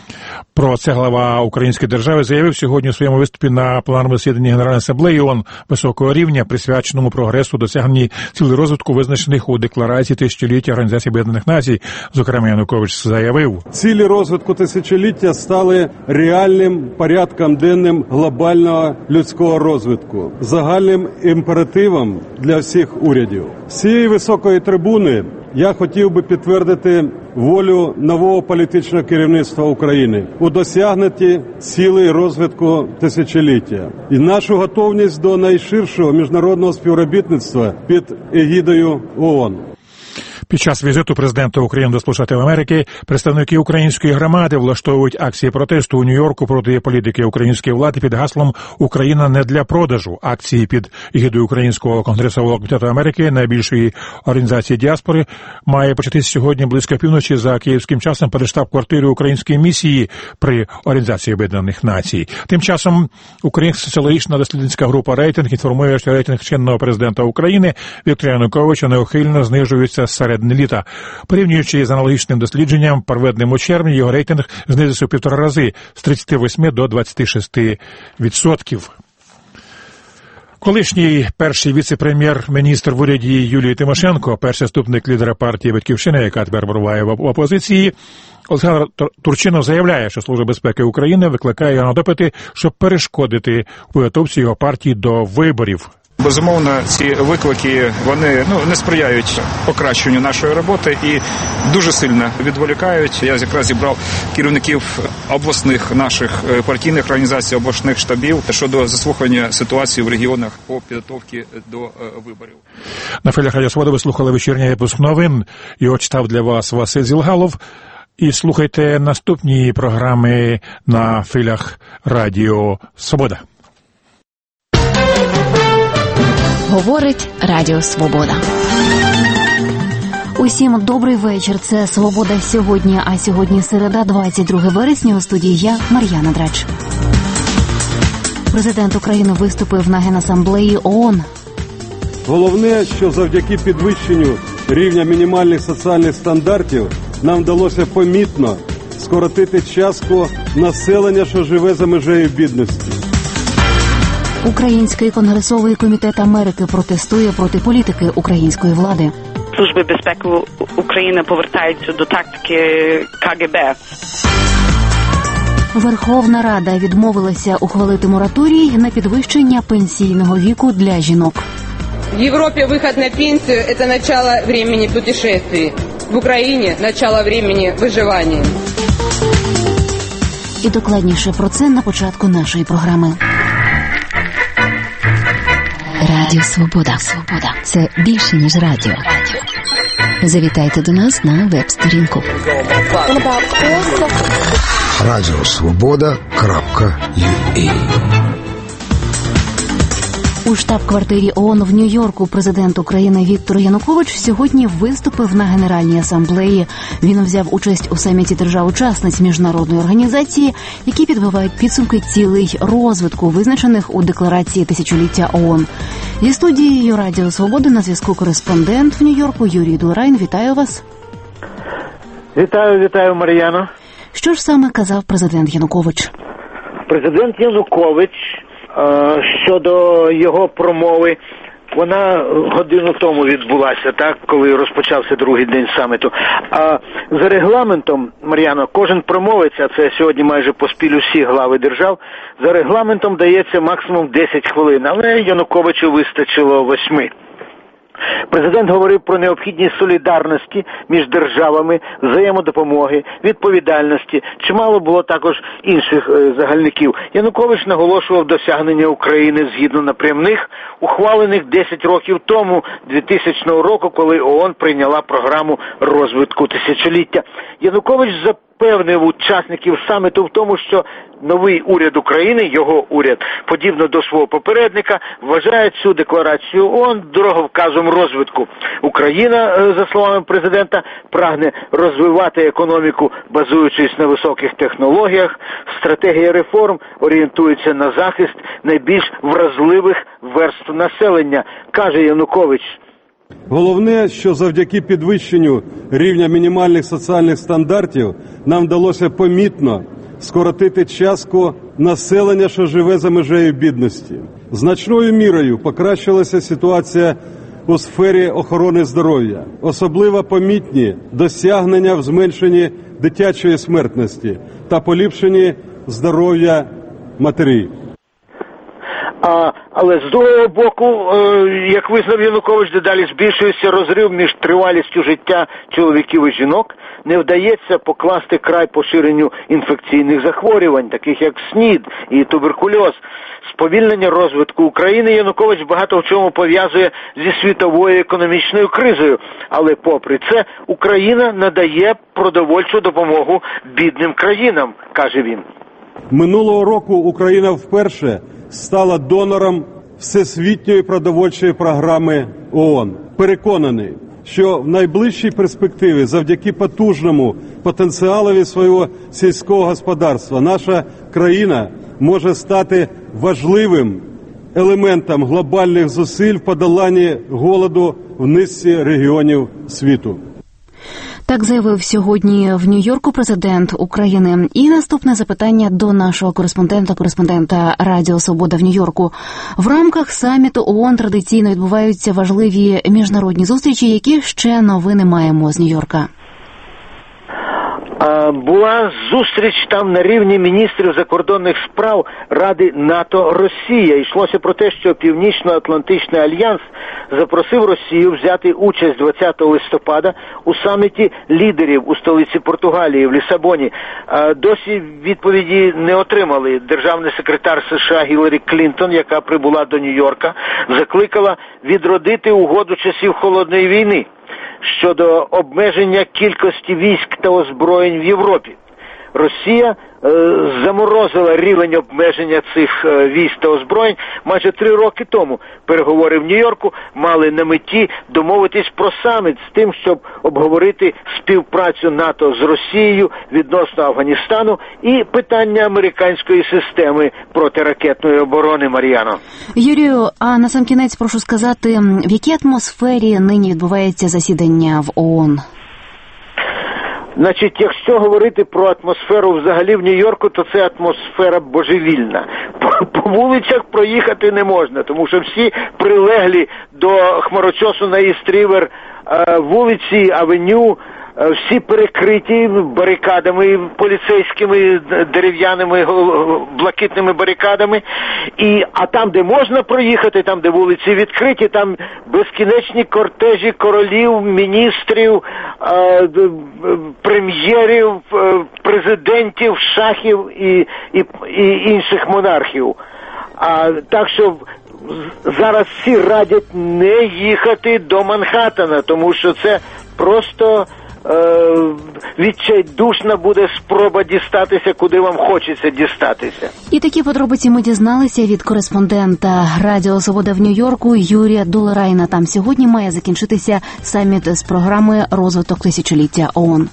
Про це глава української держави заявив сьогодні у своєму виступі на пленарному засіданні Генеральної асамблеї ООН високого рівня, присвяченому прогресу, досягненні цілей розвитку, визначених у декларації тисячоліття Організації Об'єднаних Націй. Зокрема, Янукович заявив: цілі розвитку тисячоліття стали реальним порядком денним глобального людського розвитку, загальним імперативом для всіх урядів. З цієї високої трибуни я хотів би підтвердити волю нового політичного керівництва України у досягненні цілей розвитку тисячоліття і нашу готовність до найширшого міжнародного співробітництва під егідою ООН. Під час візиту президента України до Сполучених Штатів Америки представники української громади влаштовують акції протесту у Нью-Йорку проти політики української влади під гаслом «Україна не для продажу». Акції під егідою Українського конгресового комітету Америки, найбільшої організації діаспори, має початися сьогодні близько півночі за київським часом перед штаб-квартирою української місії при Організації Об'єднаних Націй. Тим часом українська соціологічна дослідницька група «Рейтинг» інформує, що рейтинг чинного президента України Віктора Януковича неухильно знижується серед літа. Порівнюючи з аналогічним дослідженням, проведеним у червні, його рейтинг знизився в 1,5 рази з 38 до 26%. Колишній перший віце-прем'єр-міністр в уряді Юлії Тимошенко, перший заступник лідера партії «Батьківщина», яка тепер перебуває в опозиції, Олександр Турчинов заявляє, що Служба безпеки України викликає його на допити, щоб перешкодити підготовці його партії до виборів. Безумовно, ці виклики, вони не сприяють покращенню нашої роботи і дуже сильно відволікають. Я якраз зібрав керівників обласних наших партійних організацій, обласних штабів щодо заслухання ситуації в регіонах по підготовці до виборів. На хвилях Радіо Свобода ви слухали вечірній випуск новин. Його читав для вас Василь Зілгалов. І слухайте наступні програми на хвилях Радіо Свобода. Говорить Радіо Свобода. Усім добрий вечір. Це «Свобода сьогодні», а сьогодні середа, 22 вересня, у студії я, Мар'яна Драч. Президент України виступив на Генасамблеї ООН. Головне, що завдяки підвищенню рівня мінімальних соціальних стандартів нам вдалося помітно скоротити частку населення, що живе за межею бідності. Український конгресовий комітет Америки протестує проти політики української влади. Служби безпеки України повертаються до тактики КГБ. Верховна Рада відмовилася ухвалити мораторій на підвищення пенсійного віку для жінок. В Європі вихід на пенсію – це начало времени путешествий. В Україні – начало времени виживання. І докладніше про це на початку нашої програми. Радіо Свобода. Це більше, ніж радіо. Завітайте до нас на веб-сторінку. Радіосвобода.ua У штаб-квартирі ООН в Нью-Йорку президент України Віктор Янукович сьогодні виступив на Генеральній асамблеї. Він взяв участь у саміті держав-учасниць міжнародної організації, які підбивають підсумки цілей розвитку, визначених у декларації тисячоліття ООН. Зі студією Радіо Свобода на зв'язку кореспондент в Нью-Йорку Юрій Дурайн. Вітаю вас. Вітаю, Мар'яно. Що ж саме казав президент Янукович? Президент Янукович щодо його промови, вона годину тому відбулася, так, коли розпочався другий день саміту. А за регламентом, Мар'яно, кожен промовець, а це сьогодні майже поспіль усі глави держав, за регламентом дається максимум 10 хвилин, але Януковичу вистачило 8. Президент говорив про необхідність солідарності між державами, взаємодопомоги, відповідальності. Чимало було також інших загальників. Янукович наголошував досягнення України згідно напрямних, ухвалених 10 років тому, 2000 року, коли ООН прийняла програму розвитку тисячоліття. Янукович запевнив учасників саміту в тому, що новий уряд України, його уряд, подібно до свого попередника, вважає цю декларацію ООН дороговказом розвитку. Україна, за словами президента, прагне розвивати економіку, базуючись на високих технологіях. Стратегія реформ орієнтується на захист найбільш вразливих верств населення, каже Янукович. Головне, що завдяки підвищенню рівня мінімальних соціальних стандартів нам вдалося помітно скоротити частку населення, що живе за межею бідності. Значною мірою покращилася ситуація у сфері охорони здоров'я. Особливо помітні досягнення в зменшенні дитячої смертності та поліпшенні здоров'я матерів. Але з другого боку, як визнав Янукович, дедалі збільшується розрив між тривалістю життя чоловіків і жінок. Не вдається покласти край поширенню інфекційних захворювань, таких як СНІД і туберкульоз. Сповільнення розвитку України Янукович багато в чому пов'язує зі світовою економічною кризою. Але попри це, Україна надає продовольчу допомогу бідним країнам, каже він. Минулого року Україна вперше стала донором Всесвітньої продовольчої програми ООН. Переконаний, що в найближчій перспективі завдяки потужному потенціалові свого сільського господарства наша країна може стати важливим елементом глобальних зусиль в подоланні голоду в низці регіонів світу. Так заявив сьогодні в Нью-Йорку президент України. І наступне запитання до нашого кореспондента Радіо Свобода в Нью-Йорку. В рамках саміту ООН традиційно відбуваються важливі міжнародні зустрічі. Які ще новини маємо з Нью-Йорка? Була зустріч там на рівні міністрів закордонних справ Ради НАТО-Росія. Йшлося про те, що Північно-Атлантичний альянс запросив Росію взяти участь 20 листопада у саміті лідерів у столиці Португалії в Лісабоні. Досі відповіді не отримали. Державний секретар США Гіларі Клінтон, яка прибула до Нью-Йорка, закликала відродити угоду часів Холодної війни щодо обмеження кількості військ та озброєнь в Європі. Росія заморозила рівень обмеження цих військ та озброєнь майже 3 роки тому. Переговори в Нью-Йорку мали на меті домовитись про саміт з тим, щоб обговорити співпрацю НАТО з Росією відносно Афганістану і питання американської системи протиракетної оборони, Мар'яно. Юрію, а насамкінець прошу сказати, в якій атмосфері нині відбувається засідання в ООН? Значить, якщо говорити про атмосферу взагалі в Нью-Йорку, то це атмосфера божевільна. По вулицях проїхати не можна, тому що всі прилеглі до хмарочосу на Іст-Рівер вулиці, авеню, всі перекриті барикадами поліцейськими, дерев'яними, блакитними барикадами. А там, де можна проїхати, там, де вулиці відкриті, там безкінечні кортежі королів, міністрів, прем'єрів, президентів, шахів і інших монархів. Так що зараз всі радять не їхати до Манхаттена, тому що це просто відчайдушна буде спроба дістатися, куди вам хочеться дістатися. І такі подробиці ми дізналися від кореспондента Радіо Свобода в Нью-Йорку Юрія Долерайна. Там сьогодні має закінчитися саміт з програми «Розвиток тисячоліття ООН».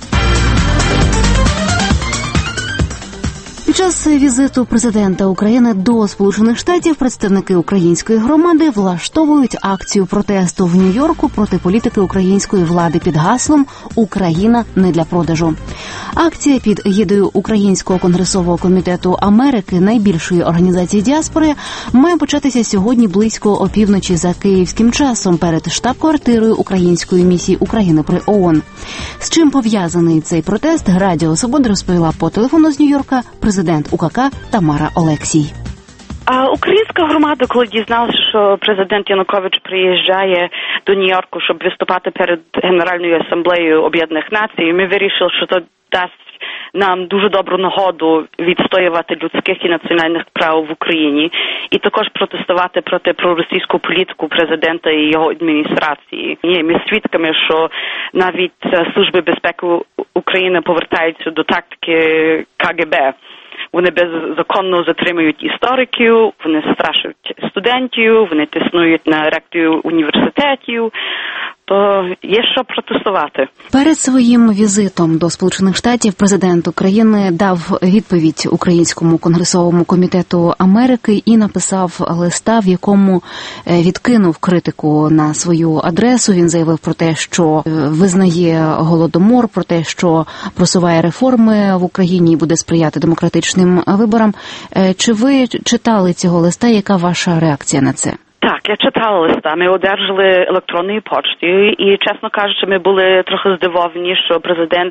Під час візиту президента України до Сполучених Штатів представники української громади влаштовують акцію протесту в Нью-Йорку проти політики української влади під гаслом «Україна не для продажу». Акція під егідою Українського конгресового комітету Америки, найбільшої організації діаспори, має початися сьогодні близько опівночі за київським часом перед штаб-квартирою Української місії України при ООН. З чим пов'язаний цей протест, Радіо Свобода розповіла по телефону з Нью-Йорка президент УКК Тамара Олексій. Українська громада, коли дізналася, що президент Янукович приїжджає до Нью-Йорку, щоб виступати перед Генеральною асамблеєю Об'єднаних Націй, ми вирішили, що це дасть нам дуже добру нагоду відстоювати людських і національних прав в Україні і також протестувати проти проросійську політику президента і його адміністрації. Ми свідками, що навіть Служби безпеки України повертаються до тактики КГБ. Вони беззаконно затримують істориків, вони страшать студентів, вони тиснують на ректорів університетів. То є що протестувати. Перед своїм візитом до Сполучених Штатів президент України дав відповідь Українському конгресовому комітету Америки і написав листа, в якому відкинув критику на свою адресу. Він заявив про те, що визнає голодомор, про те, що просуває реформи в Україні і буде сприяти демократичним виборам. Чи ви читали цього листа? Яка ваша реакція на це? Так, я читала листа. Ми одержали електронною поштою і, чесно кажучи, ми були трохи здивовані, що президент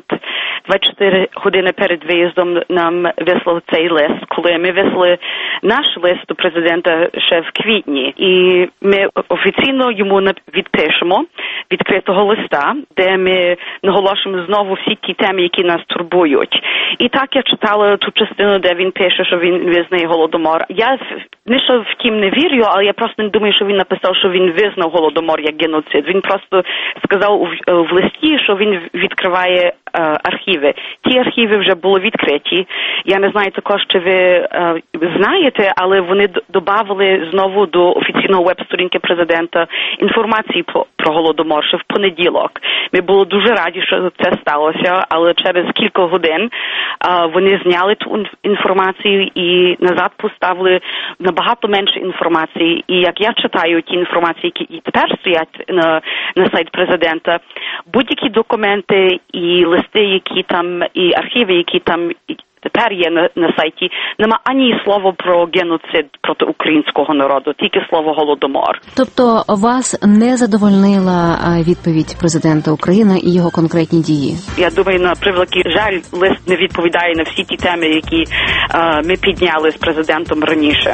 24 години перед виїздом нам вислав цей лист, коли ми вислали наш лист до президента ще в квітні. І ми офіційно йому відпишемо відкритого листа, де ми наголошуємо знову всі ті теми, які нас турбують. І так я читала ту частину, де він пише, що він визнає голодомор. Я не що втім не вірю, але я просто не думаю, що він написав, що він визнав голодомор як геноцид. Він просто сказав в листі, що він відкриває архіви. Ті архіви вже були відкриті. Я не знаю також, чи ви знаєте, але вони додавали знову до офіційного веб-сторінки президента інформації про голодомор ще в понеділок. Ми були дуже раді, що це сталося, але через кілька годин вони зняли ту інформацію і назад поставили набагато менше інформації. І як я читаю ті інформації, які тепер стоять на сайт президента, будь-які документи і листи, які там, і архіви, які там тепер є на сайті, нема ані слова про геноцид проти українського народу, тільки слово голодомор. Тобто вас не задовольнила відповідь президента України і його конкретні дії? Я думаю, на превеликий жаль, лист не відповідає на всі ті теми, які ми підняли з президентом раніше.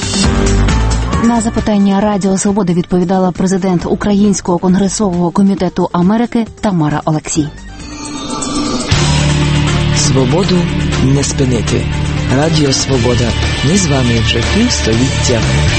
На запитання Радіо Свобода відповідала президент Українського конгресового комітету Америки Тамара Олексій. Свободу не спинити. Радіо Свобода. Ми з вами вже півстоліття.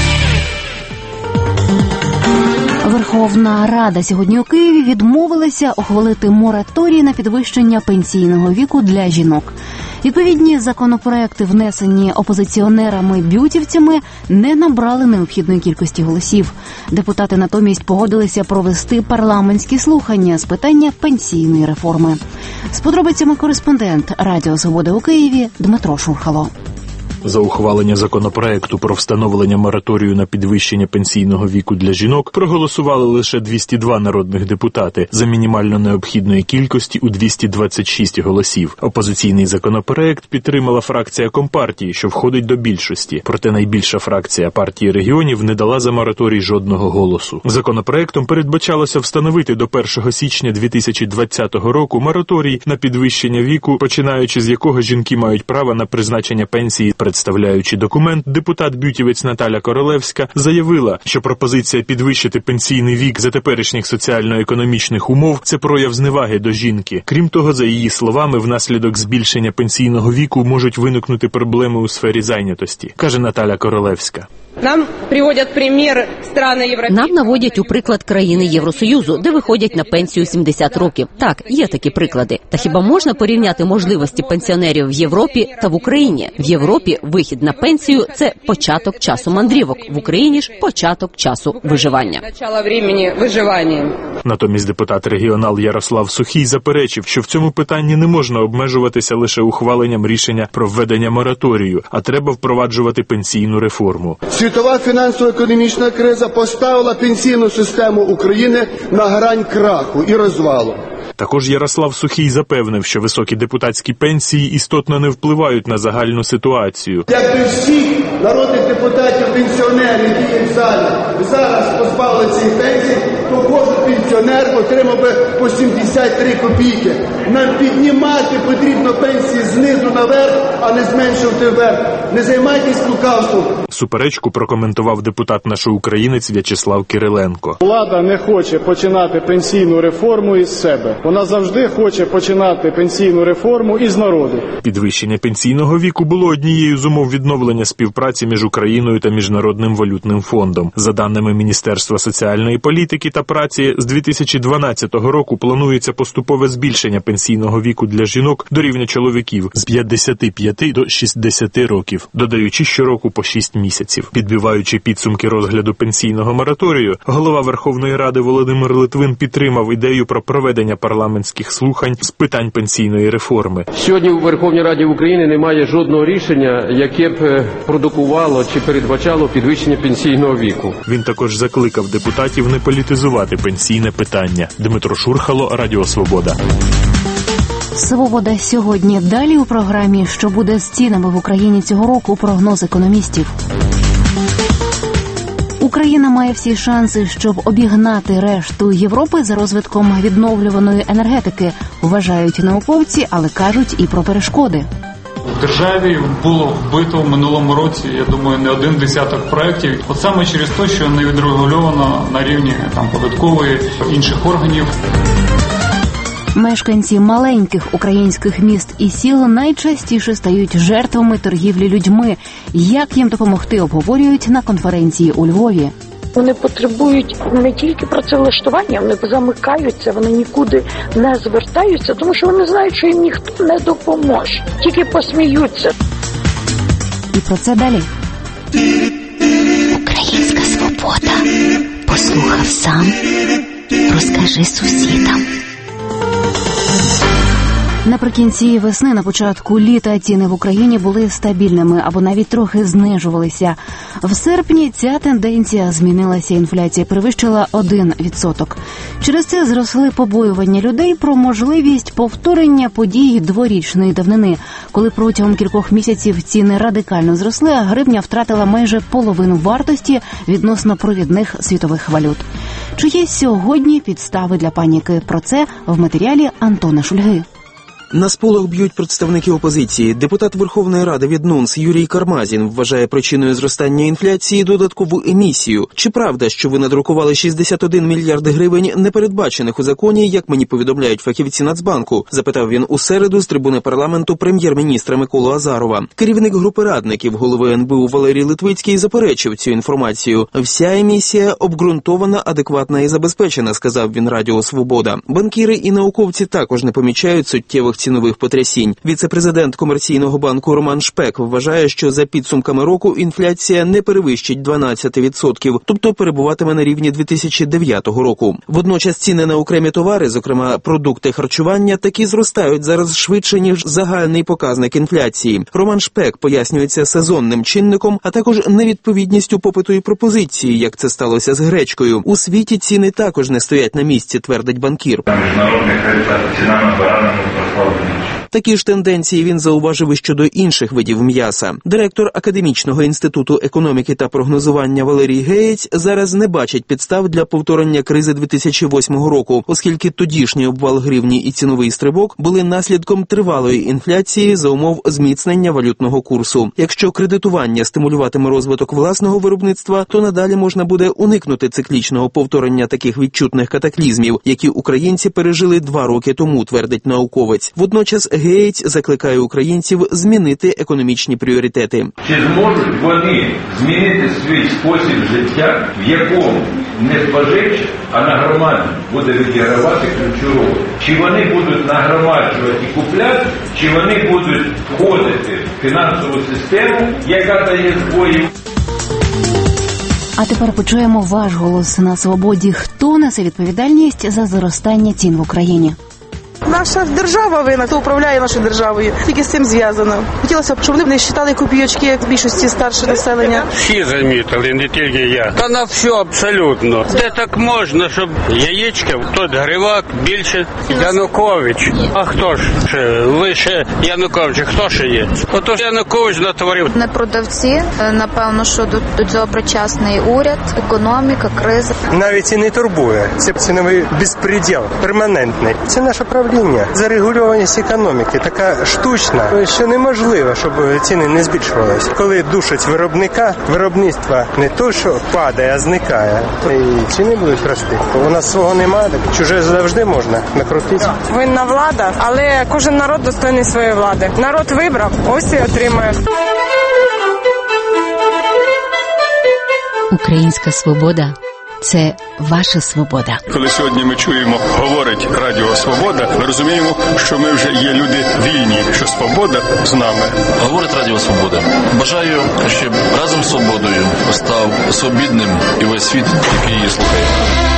Верховна Рада сьогодні у Києві відмовилася ухвалити мораторій на підвищення пенсійного віку для жінок. Відповідні законопроекти, внесені опозиціонерами-бютівцями, не набрали необхідної кількості голосів. Депутати натомість погодилися провести парламентські слухання з питання пенсійної реформи. З подробицями кореспондент Радіо Свобода у Києві Дмитро Шурхало. За ухвалення законопроекту про встановлення мораторію на підвищення пенсійного віку для жінок проголосували лише 202 народних депутати за мінімально необхідної кількості у 226 голосів. Опозиційний законопроект підтримала фракція Компартії, що входить до більшості. Проте найбільша фракція партії регіонів не дала за мораторій жодного голосу. Законопроектом передбачалося встановити до 1 січня 2020 року мораторій на підвищення віку, починаючи з якого жінки мають право на призначення пенсії. Представляючи документ, депутат-бютівець Наталя Королевська заявила, що пропозиція підвищити пенсійний вік за теперішніх соціально-економічних умов – це прояв зневаги до жінки. Крім того, за її словами, внаслідок збільшення пенсійного віку можуть виникнути проблеми у сфері зайнятості, каже Наталя Королевська. Нам приводять примір страни Європейського. Нам наводять у приклад країни Євросоюзу, де виходять на пенсію 70 років. Так, є такі приклади. Та хіба можна порівняти можливості пенсіонерів в Європі та в Україні? В Європі вихід на пенсію – це початок часу мандрівок. В Україні ж початок часу виживання. Начало времени виживання. Натомість депутат-регіонал Ярослав Сухій заперечив, що в цьому питанні не можна обмежуватися лише ухваленням рішення про введення мораторію, а треба впроваджувати пенсійну реформу. Світова фінансово-економічна криза поставила пенсійну систему України на грань краху і розвалу. Також Ярослав Сухій запевнив, що високі депутатські пенсії істотно не впливають на загальну ситуацію. Якби всіх народних депутатів, пенсіонерів, які є в залі, зараз позбавили цієї пенсії, то кожен пенсіонер отримав би по 73 копійки. Нам піднімати потрібно пенсії знизу наверх, а не зменшувати вверх. Не займайтесь лукавством. Суперечку прокоментував депутат нашоукраїнець В'ячеслав Кириленко. Влада не хоче починати пенсійну реформу із себе. Вона завжди хоче починати пенсійну реформу із народу. Підвищення пенсійного віку було однією з умов відновлення співпраці між Україною та Міжнародним валютним фондом. За даними Міністерства соціальної політики та праці, з 2012 року планується поступове збільшення пенсійного віку для жінок до рівня чоловіків з 55 до 60 років, додаючи щороку по 6 місяців. Підбиваючи підсумки розгляду пенсійного мораторію, голова Верховної Ради Володимир Литвин підтримав ідею про проведення парламентських слухань з питань пенсійної реформи. Сьогодні у Верховній Раді України немає жодного рішення, яке б продукувало чи передбачало підвищення пенсійного віку. Він також закликав депутатів не політизувати пенсійне питання. Дмитро Шурхало, Радіо Свобода. Свобода сьогодні. Далі у програмі «Що буде з цінами в Україні цього року?» прогноз економістів. Україна має всі шанси, щоб обігнати решту Європи за розвитком відновлюваної енергетики, вважають науковці, але кажуть і про перешкоди. В державі було вбито в минулому році, я думаю, не один десяток проєктів. От саме через те, що не відрегульовано на рівні податкової, інших органів. Мешканці маленьких українських міст і сіл найчастіше стають жертвами торгівлі людьми. Як їм допомогти, обговорюють на конференції у Львові. Вони потребують не тільки працевлаштування, вони замикаються, вони нікуди не звертаються, тому що вони знають, що їм ніхто не допоможе, тільки посміються. І про це далі. Українська свобода. Послухав сам, розкажи сусідам. Наприкінці весни, на початку літа ціни в Україні були стабільними або навіть трохи знижувалися. В серпні ця тенденція змінилася, інфляція перевищила 1%. Через це зросли побоювання людей про можливість повторення подій дворічної давнини, коли протягом кількох місяців ціни радикально зросли, а гривня втратила майже половину вартості відносно провідних світових валют. Чи є сьогодні підстави для паніки? Про це в матеріалі Антона Шульги. На сполох б'ють представники опозиції. Депутат Верховної Ради від НУНС Юрій Кармазін вважає причиною зростання інфляції додаткову емісію. Чи правда, що ви надрукували 61 мільярд гривень, не передбачених у законі, як мені повідомляють фахівці Нацбанку? Запитав він у середу з трибуни парламенту прем'єр-міністра Миколу Азарова. Керівник групи радників голови НБУ Валерій Литвицький заперечив цю інформацію. Вся емісія обґрунтована, адекватна і забезпечена, сказав він Радіо Свобода. Банкіри і науковці також не помічають суттєвих цінових потрясінь. Віце-президент комерційного банку Роман Шпек вважає, що за підсумками року інфляція не перевищить 12%, тобто перебуватиме на рівні 2009 року. Водночас ціни на окремі товари, зокрема продукти харчування, таки зростають зараз швидше, ніж загальний показник інфляції. Роман Шпек пояснюється сезонним чинником, а також невідповідністю попиту і пропозиції, як це сталося з гречкою. У світі ціни також не стоять на місці, твердить банкір. Такі ж тенденції він зауважив і щодо інших видів м'яса. Директор Академічного інституту економіки та прогнозування Валерій Геєць зараз не бачить підстав для повторення кризи 2008 року, оскільки тодішній обвал гривні і ціновий стрибок були наслідком тривалої інфляції за умов зміцнення валютного курсу. Якщо кредитування стимулюватиме розвиток власного виробництва, то надалі можна буде уникнути циклічного повторення таких відчутних катаклізмів, які українці пережили 2 роки тому, твердить науковець. Водночас Гейтс закликає українців змінити економічні пріоритети. Чи зможуть вони змінити свій спосіб життя, в якому не споживча, а нагромадження буде відігравати ключову роль? Чи вони будуть нагромаджувати і купляти, чи вони будуть входити в фінансову систему, яка дає збої? А тепер почуємо ваш голос на свободі. Хто несе відповідальність за зростання цін в Україні? Наша держава винна, хто управляє нашою державою. Тільки з цим зв'язано. Хотілося б, щоб вони не вважали копійочки, як більшості старше населення. Всі замітили, не тільки я. Та на все абсолютно. Де так можна, щоб яєчка, тут Гривак, більше Янукович. А хто ж вище Януковича, хто ще є? Отож Янукович натворив. Не продавці, напевно, що до цього причасний уряд, економіка, криза. Навіть і не турбує. Це ціновий безпреділ, перманентний. Це наше правління. Зарегульованість економіки така штучна, що неможливо, щоб ціни не збільшувалися. Коли душать виробника, виробництво не то, що падає, а зникає. І ціни будуть рости. У нас свого немає, так чуже завжди можна накрутити. Винна влада, але кожен народ достойний своєї влади. Народ вибрав, ось і отримує. Українська свобода – це ваша свобода. Коли сьогодні ми чуємо, говорить Радіо Свобода, ми розуміємо, що ми вже є люди вільні, що свобода з нами. Говорить Радіо Свобода. Бажаю, щоб разом з свободою став свобідним і весь світ, який її слухає.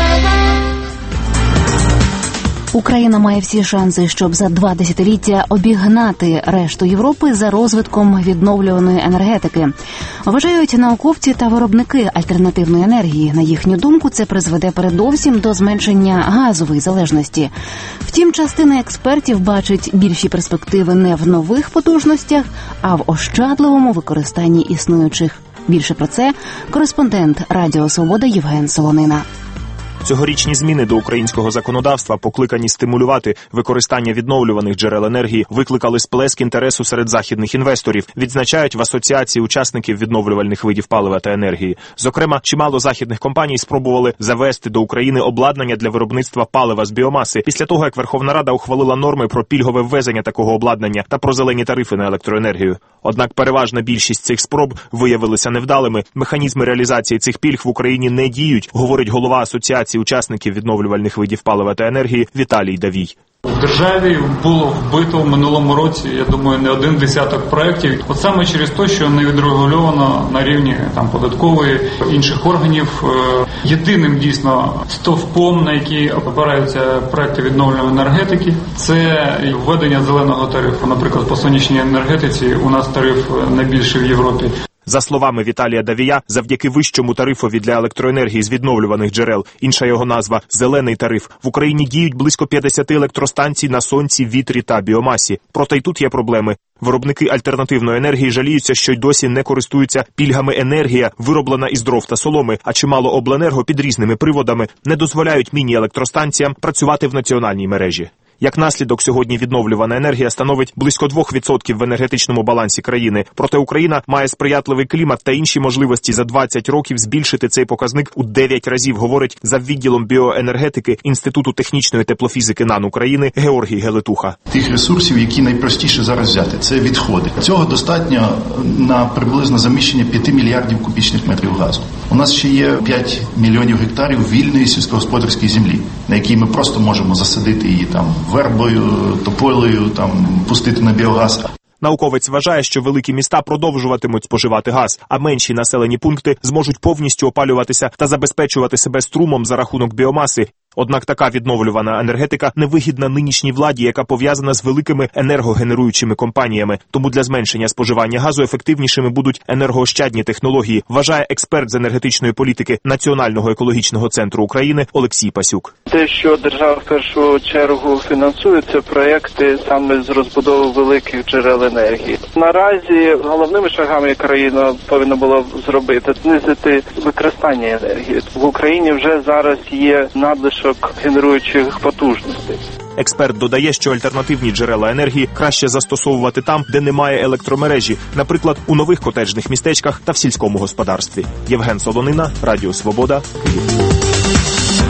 Україна має всі шанси, щоб за 2 десятиліття обігнати решту Європи за розвитком відновлюваної енергетики. Вважають науковці та виробники альтернативної енергії. На їхню думку, це призведе передовсім до зменшення газової залежності. Втім, частина експертів бачить більші перспективи не в нових потужностях, а в ощадливому використанні існуючих. Більше про це кореспондент Радіо Свобода Євген Солонина. Цьогорічні зміни до українського законодавства, покликані стимулювати використання відновлюваних джерел енергії, викликали сплеск інтересу серед західних інвесторів, відзначають в Асоціації учасників відновлювальних видів палива та енергії. Зокрема, чимало західних компаній спробували завести до України обладнання для виробництва палива з біомаси, після того, як Верховна Рада ухвалила норми про пільгове ввезення такого обладнання та про зелені тарифи на електроенергію. Однак переважна більшість цих спроб виявилися невдалими. Механізми реалізації цих пільг в Україні не діють, говорить голова Асоціації учасників відновлювальних видів палива та енергії Віталій Давій. В державі було вбито в минулому році, я думаю, не один десяток проєктів. От саме через те, що не відрегульовано на рівні податкової, інших органів. Єдиним дійсно стовпом, на який опираються проєкти відновлювальної енергетики, це введення зеленого тарифу. Наприклад, по сонячній енергетиці у нас тариф найбільший в Європі. За словами Віталія Давія, завдяки вищому тарифові для електроенергії з відновлюваних джерел, інша його назва – «зелений тариф», в Україні діють близько 50 електростанцій на сонці, вітрі та біомасі. Проте й тут є проблеми. Виробники альтернативної енергії жаліються, що й досі не користуються пільгами енергія, вироблена із дров та соломи, а чимало обленерго під різними приводами не дозволяють міні-електростанціям працювати в національній мережі. Як наслідок, сьогодні відновлювана енергія становить близько 2% в енергетичному балансі країни. Проте Україна має сприятливий клімат та інші можливості за 20 років збільшити цей показник у 9 разів, говорить за відділом біоенергетики Інституту технічної теплофізики НАН України Георгій Гелетуха. Тих ресурсів, які найпростіше зараз взяти, це відходи. Цього достатньо на приблизно заміщення 5 мільярдів кубічних метрів газу. У нас ще є 5 мільйонів гектарів вільної сільськогосподарської землі, на якій ми просто можемо засадити її вербою, тополею, пустити на біогаз. Науковець вважає, що великі міста продовжуватимуть споживати газ, а менші населені пункти зможуть повністю опалюватися та забезпечувати себе струмом за рахунок біомаси. Однак така відновлювана енергетика невигідна нинішній владі, яка пов'язана з великими енергогенеруючими компаніями. Тому для зменшення споживання газу ефективнішими будуть енергоощадні технології, вважає експерт з енергетичної політики Національного екологічного центру України Олексій Пасюк. Те, що держава в першу чергу фінансує, це проєкти саме з розбудови великих джерел енергії. Наразі головними шагами країна повинна була зробити – знизити використання енергії. В Україні вже зараз є надлишок генеруючих потужностей. Експерт додає, що альтернативні джерела енергії краще застосовувати там, де немає електромережі, наприклад, у нових котеджних містечках та в сільському господарстві. Євген Солонина, Радіо Свобода, Київ.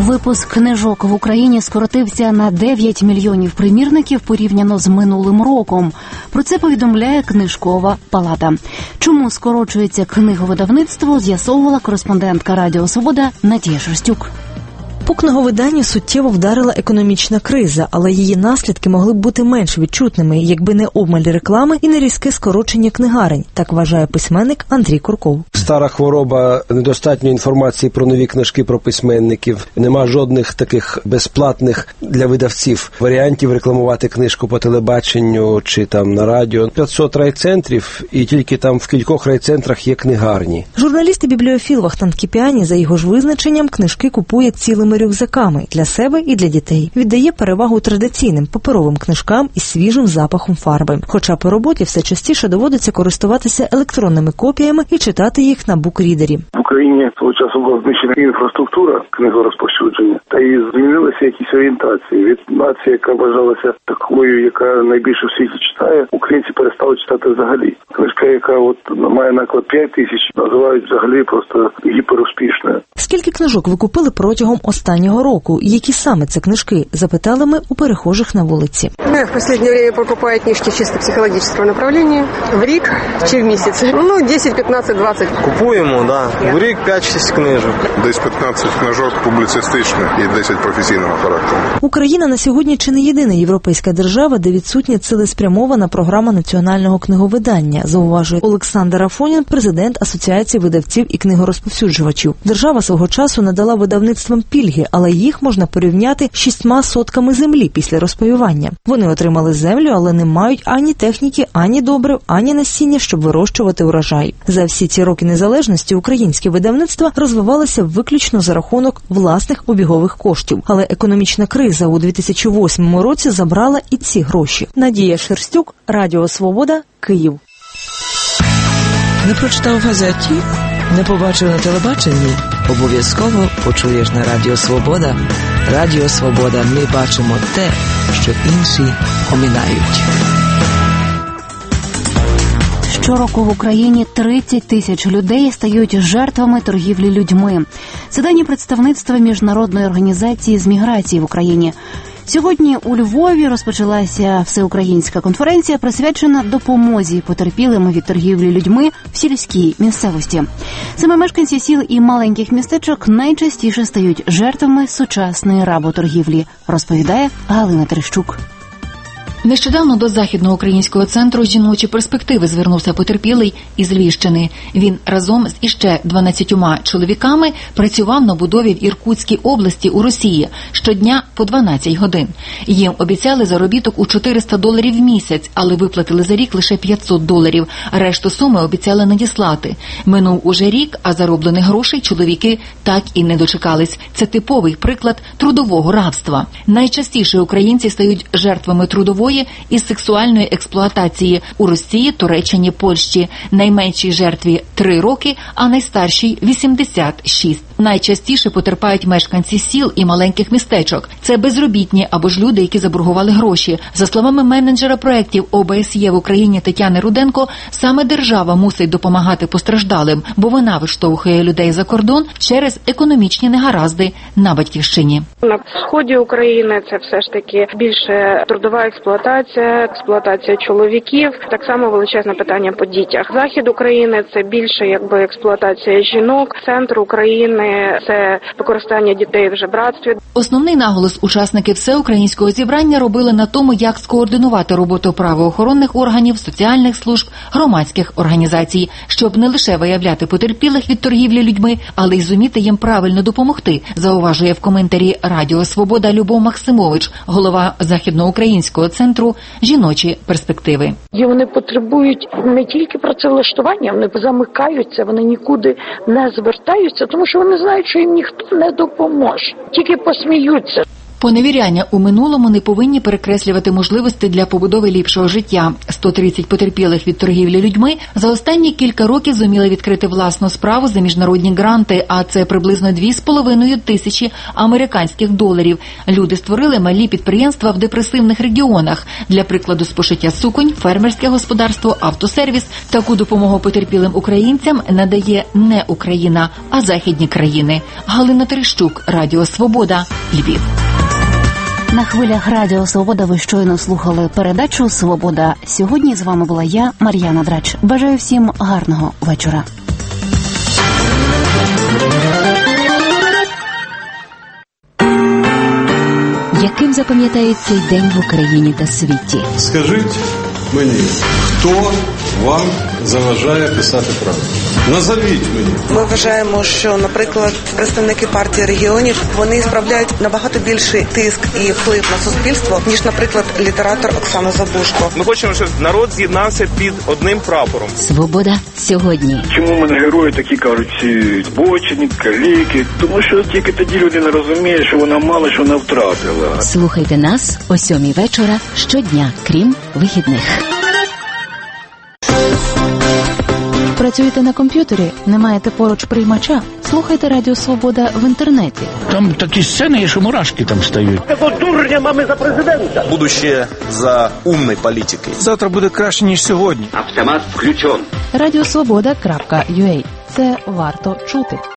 Випуск книжок в Україні скоротився на 9 мільйонів примірників порівняно з минулим роком. Про це повідомляє Книжкова палата. Чому скорочується книговидавництво, з'ясовувала кореспондентка Радіо Свобода Надія Шерстюк. По книговиданню суттєво вдарила економічна криза, але її наслідки могли б бути менш відчутними, якби не обмаль реклами і не різке скорочення книгарень, так вважає письменник Андрій Курков. Стара хвороба, недостатньо інформації про нові книжки про письменників, нема жодних таких безплатних для видавців варіантів рекламувати книжку по телебаченню чи там на радіо. 500 райцентрів, і тільки там в кількох райцентрах є книгарні. Журналіст і бібліофіл Вахтанг Кіпіані, за його ж визначенням, книжки купує цілими рюкзаками для себе і для дітей. Віддає перевагу традиційним паперовим книжкам із свіжим запахом фарби. Хоча по роботі все частіше доводиться користуватися електронними копіями і читати їх на букрідері. В Україні свого часу була знищена інфраструктура книгорозповсюдження, та і змінилися якісь орієнтації. Від нації, яка вважалася такою, яка найбільше в світі читає, українці перестали читати взагалі. Книжка, яка має наклад 5 тисяч, називають взагалі просто гіперуспішною. Скільки книжок ви купили протягом останнього року? Які саме це книжки? Запитали ми у перехожих на вулиці. В останнє время покупаю книжки чисто психологічного направлення. В рік чи в місяць? 10, 15, 20. Купуємо, да. В рік 5-6 книжок. Десь 15 книжок публіцистичних і 10 професійного характеру. Україна на сьогодні чи не єдина європейська держава, де відсутня цілеспрямована програма національного книговидання, зауважує Олександр Афонін, президент Асоціації видавців і книгорозповсюджувачів. Держава свого часу надала видавництвам пільги, але їх можна порівняти з 6 сотками землі після розпаювання. Вони отримали землю, але не мають ані техніки, ані добрив, ані насіння, щоб вирощувати урожай. За всі ці роки незалежності українське видавництво розвивалося виключно за рахунок власних обігових коштів. Але економічна криза у 2008 році забрала і ці гроші. Надія Шерстюк, Радіо Свобода, Київ. Не прочитав в газеті? Не побачив на телебаченні? Обов'язково почуєш на Радіо Свобода. Радіо Свобода. Ми бачимо те, що інші оминають. Щороку в Україні 30 тисяч людей стають жертвами торгівлі людьми. Це дані представництва Міжнародної організації з міграції в Україні. Сьогодні у Львові розпочалася всеукраїнська конференція, присвячена допомозі потерпілим від торгівлі людьми в сільській місцевості. Саме мешканці сіл і маленьких містечок найчастіше стають жертвами сучасної работоргівлі, розповідає Галина Терещук. Нещодавно до Західного українського центру «Жіночі перспективи» звернувся потерпілий із Львівщини. Він разом з іще 12 чоловіками працював на будові в Іркутській області у Росії щодня по 12 годин. Їм обіцяли заробіток у $400 в місяць, але виплатили за рік лише $500. Решту суми обіцяли надіслати. Минув уже рік, а зароблених грошей чоловіки так і не дочекались. Це типовий приклад трудового рабства. Найчастіше українці стають жертвами трудової і сексуальної експлуатації у Росії, Туреччині, Польщі. Найменшій жертві 3 роки, а найстаршій 86. Найчастіше потерпають мешканці сіл і маленьких містечок. Це безробітні або ж люди, які заборгували гроші. За словами менеджера проєктів ОБСЄ в Україні Тетяни Руденко, саме держава мусить допомагати постраждалим, бо вона виштовхує людей за кордон через економічні негаразди на батьківщині. На сході України це все ж таки більше трудова експлуатація чоловіків, так само величезне питання по дітях. Захід України це більше експлуатація жінок, центр України це використання дітей в жебратстві. Основний наголос учасники всеукраїнського зібрання робили на тому, як скоординувати роботу правоохоронних органів, соціальних служб, громадських організацій, щоб не лише виявляти потерпілих від торгівлі людьми, але й зуміти їм правильно допомогти, зауважує в коментарі Радіо Свобода Любов Максимович, голова Західноукраїнського центру «Жіночі перспективи». І вони потребують не тільки працевлаштування, вони замикаються, вони нікуди не звертаються, тому що вони знають, що їм ніхто не допоможе, тільки посміються. Поневіряння у минулому не повинні перекреслювати можливості для побудови ліпшого життя. 130 потерпілих від торгівлі людьми за останні кілька років зуміли відкрити власну справу за міжнародні гранти, а це приблизно 2,5 тисячі американських доларів. Люди створили малі підприємства в депресивних регіонах. Для прикладу, з пошиття суконь, фермерське господарство, автосервіс. Таку допомогу потерпілим українцям надає не Україна, а західні країни. Галина Терещук, Радіо Свобода, Львів. На хвилях Радіо Свобода ви щойно слухали передачу «Свобода». Сьогодні з вами була я, Мар'яна Драч. Бажаю всім гарного вечора. Яким запам'ятається цей день в Україні та світі? Скажіть мені, хто вам заважає писати правду? Назовіть мені. Ми вважаємо, що, наприклад, представники партії регіонів, вони справляють набагато більший тиск і вплив на суспільство, ніж, наприклад, літератор Оксана Забужко. Ми хочемо, щоб народ з'єднався під одним прапором. Свобода сьогодні. Чому в мене герої такі, кажуть, ці збочені, каліки? Тому що тільки тоді людина розуміє, що вона мало що не втратила. Слухайте нас о 7:00 вечора щодня, крім вихідних. Працюєте на комп'ютері? Не маєте поруч приймача? Слухайте Радіо Свобода в інтернеті. Там такі сцени є, що мурашки там стають. Такого дурня мами за президента. Будущее за умной політикою. Завтра буде краще, ніж сьогодні. Автомат включен. Радіосвобода.ua. Це варто чути.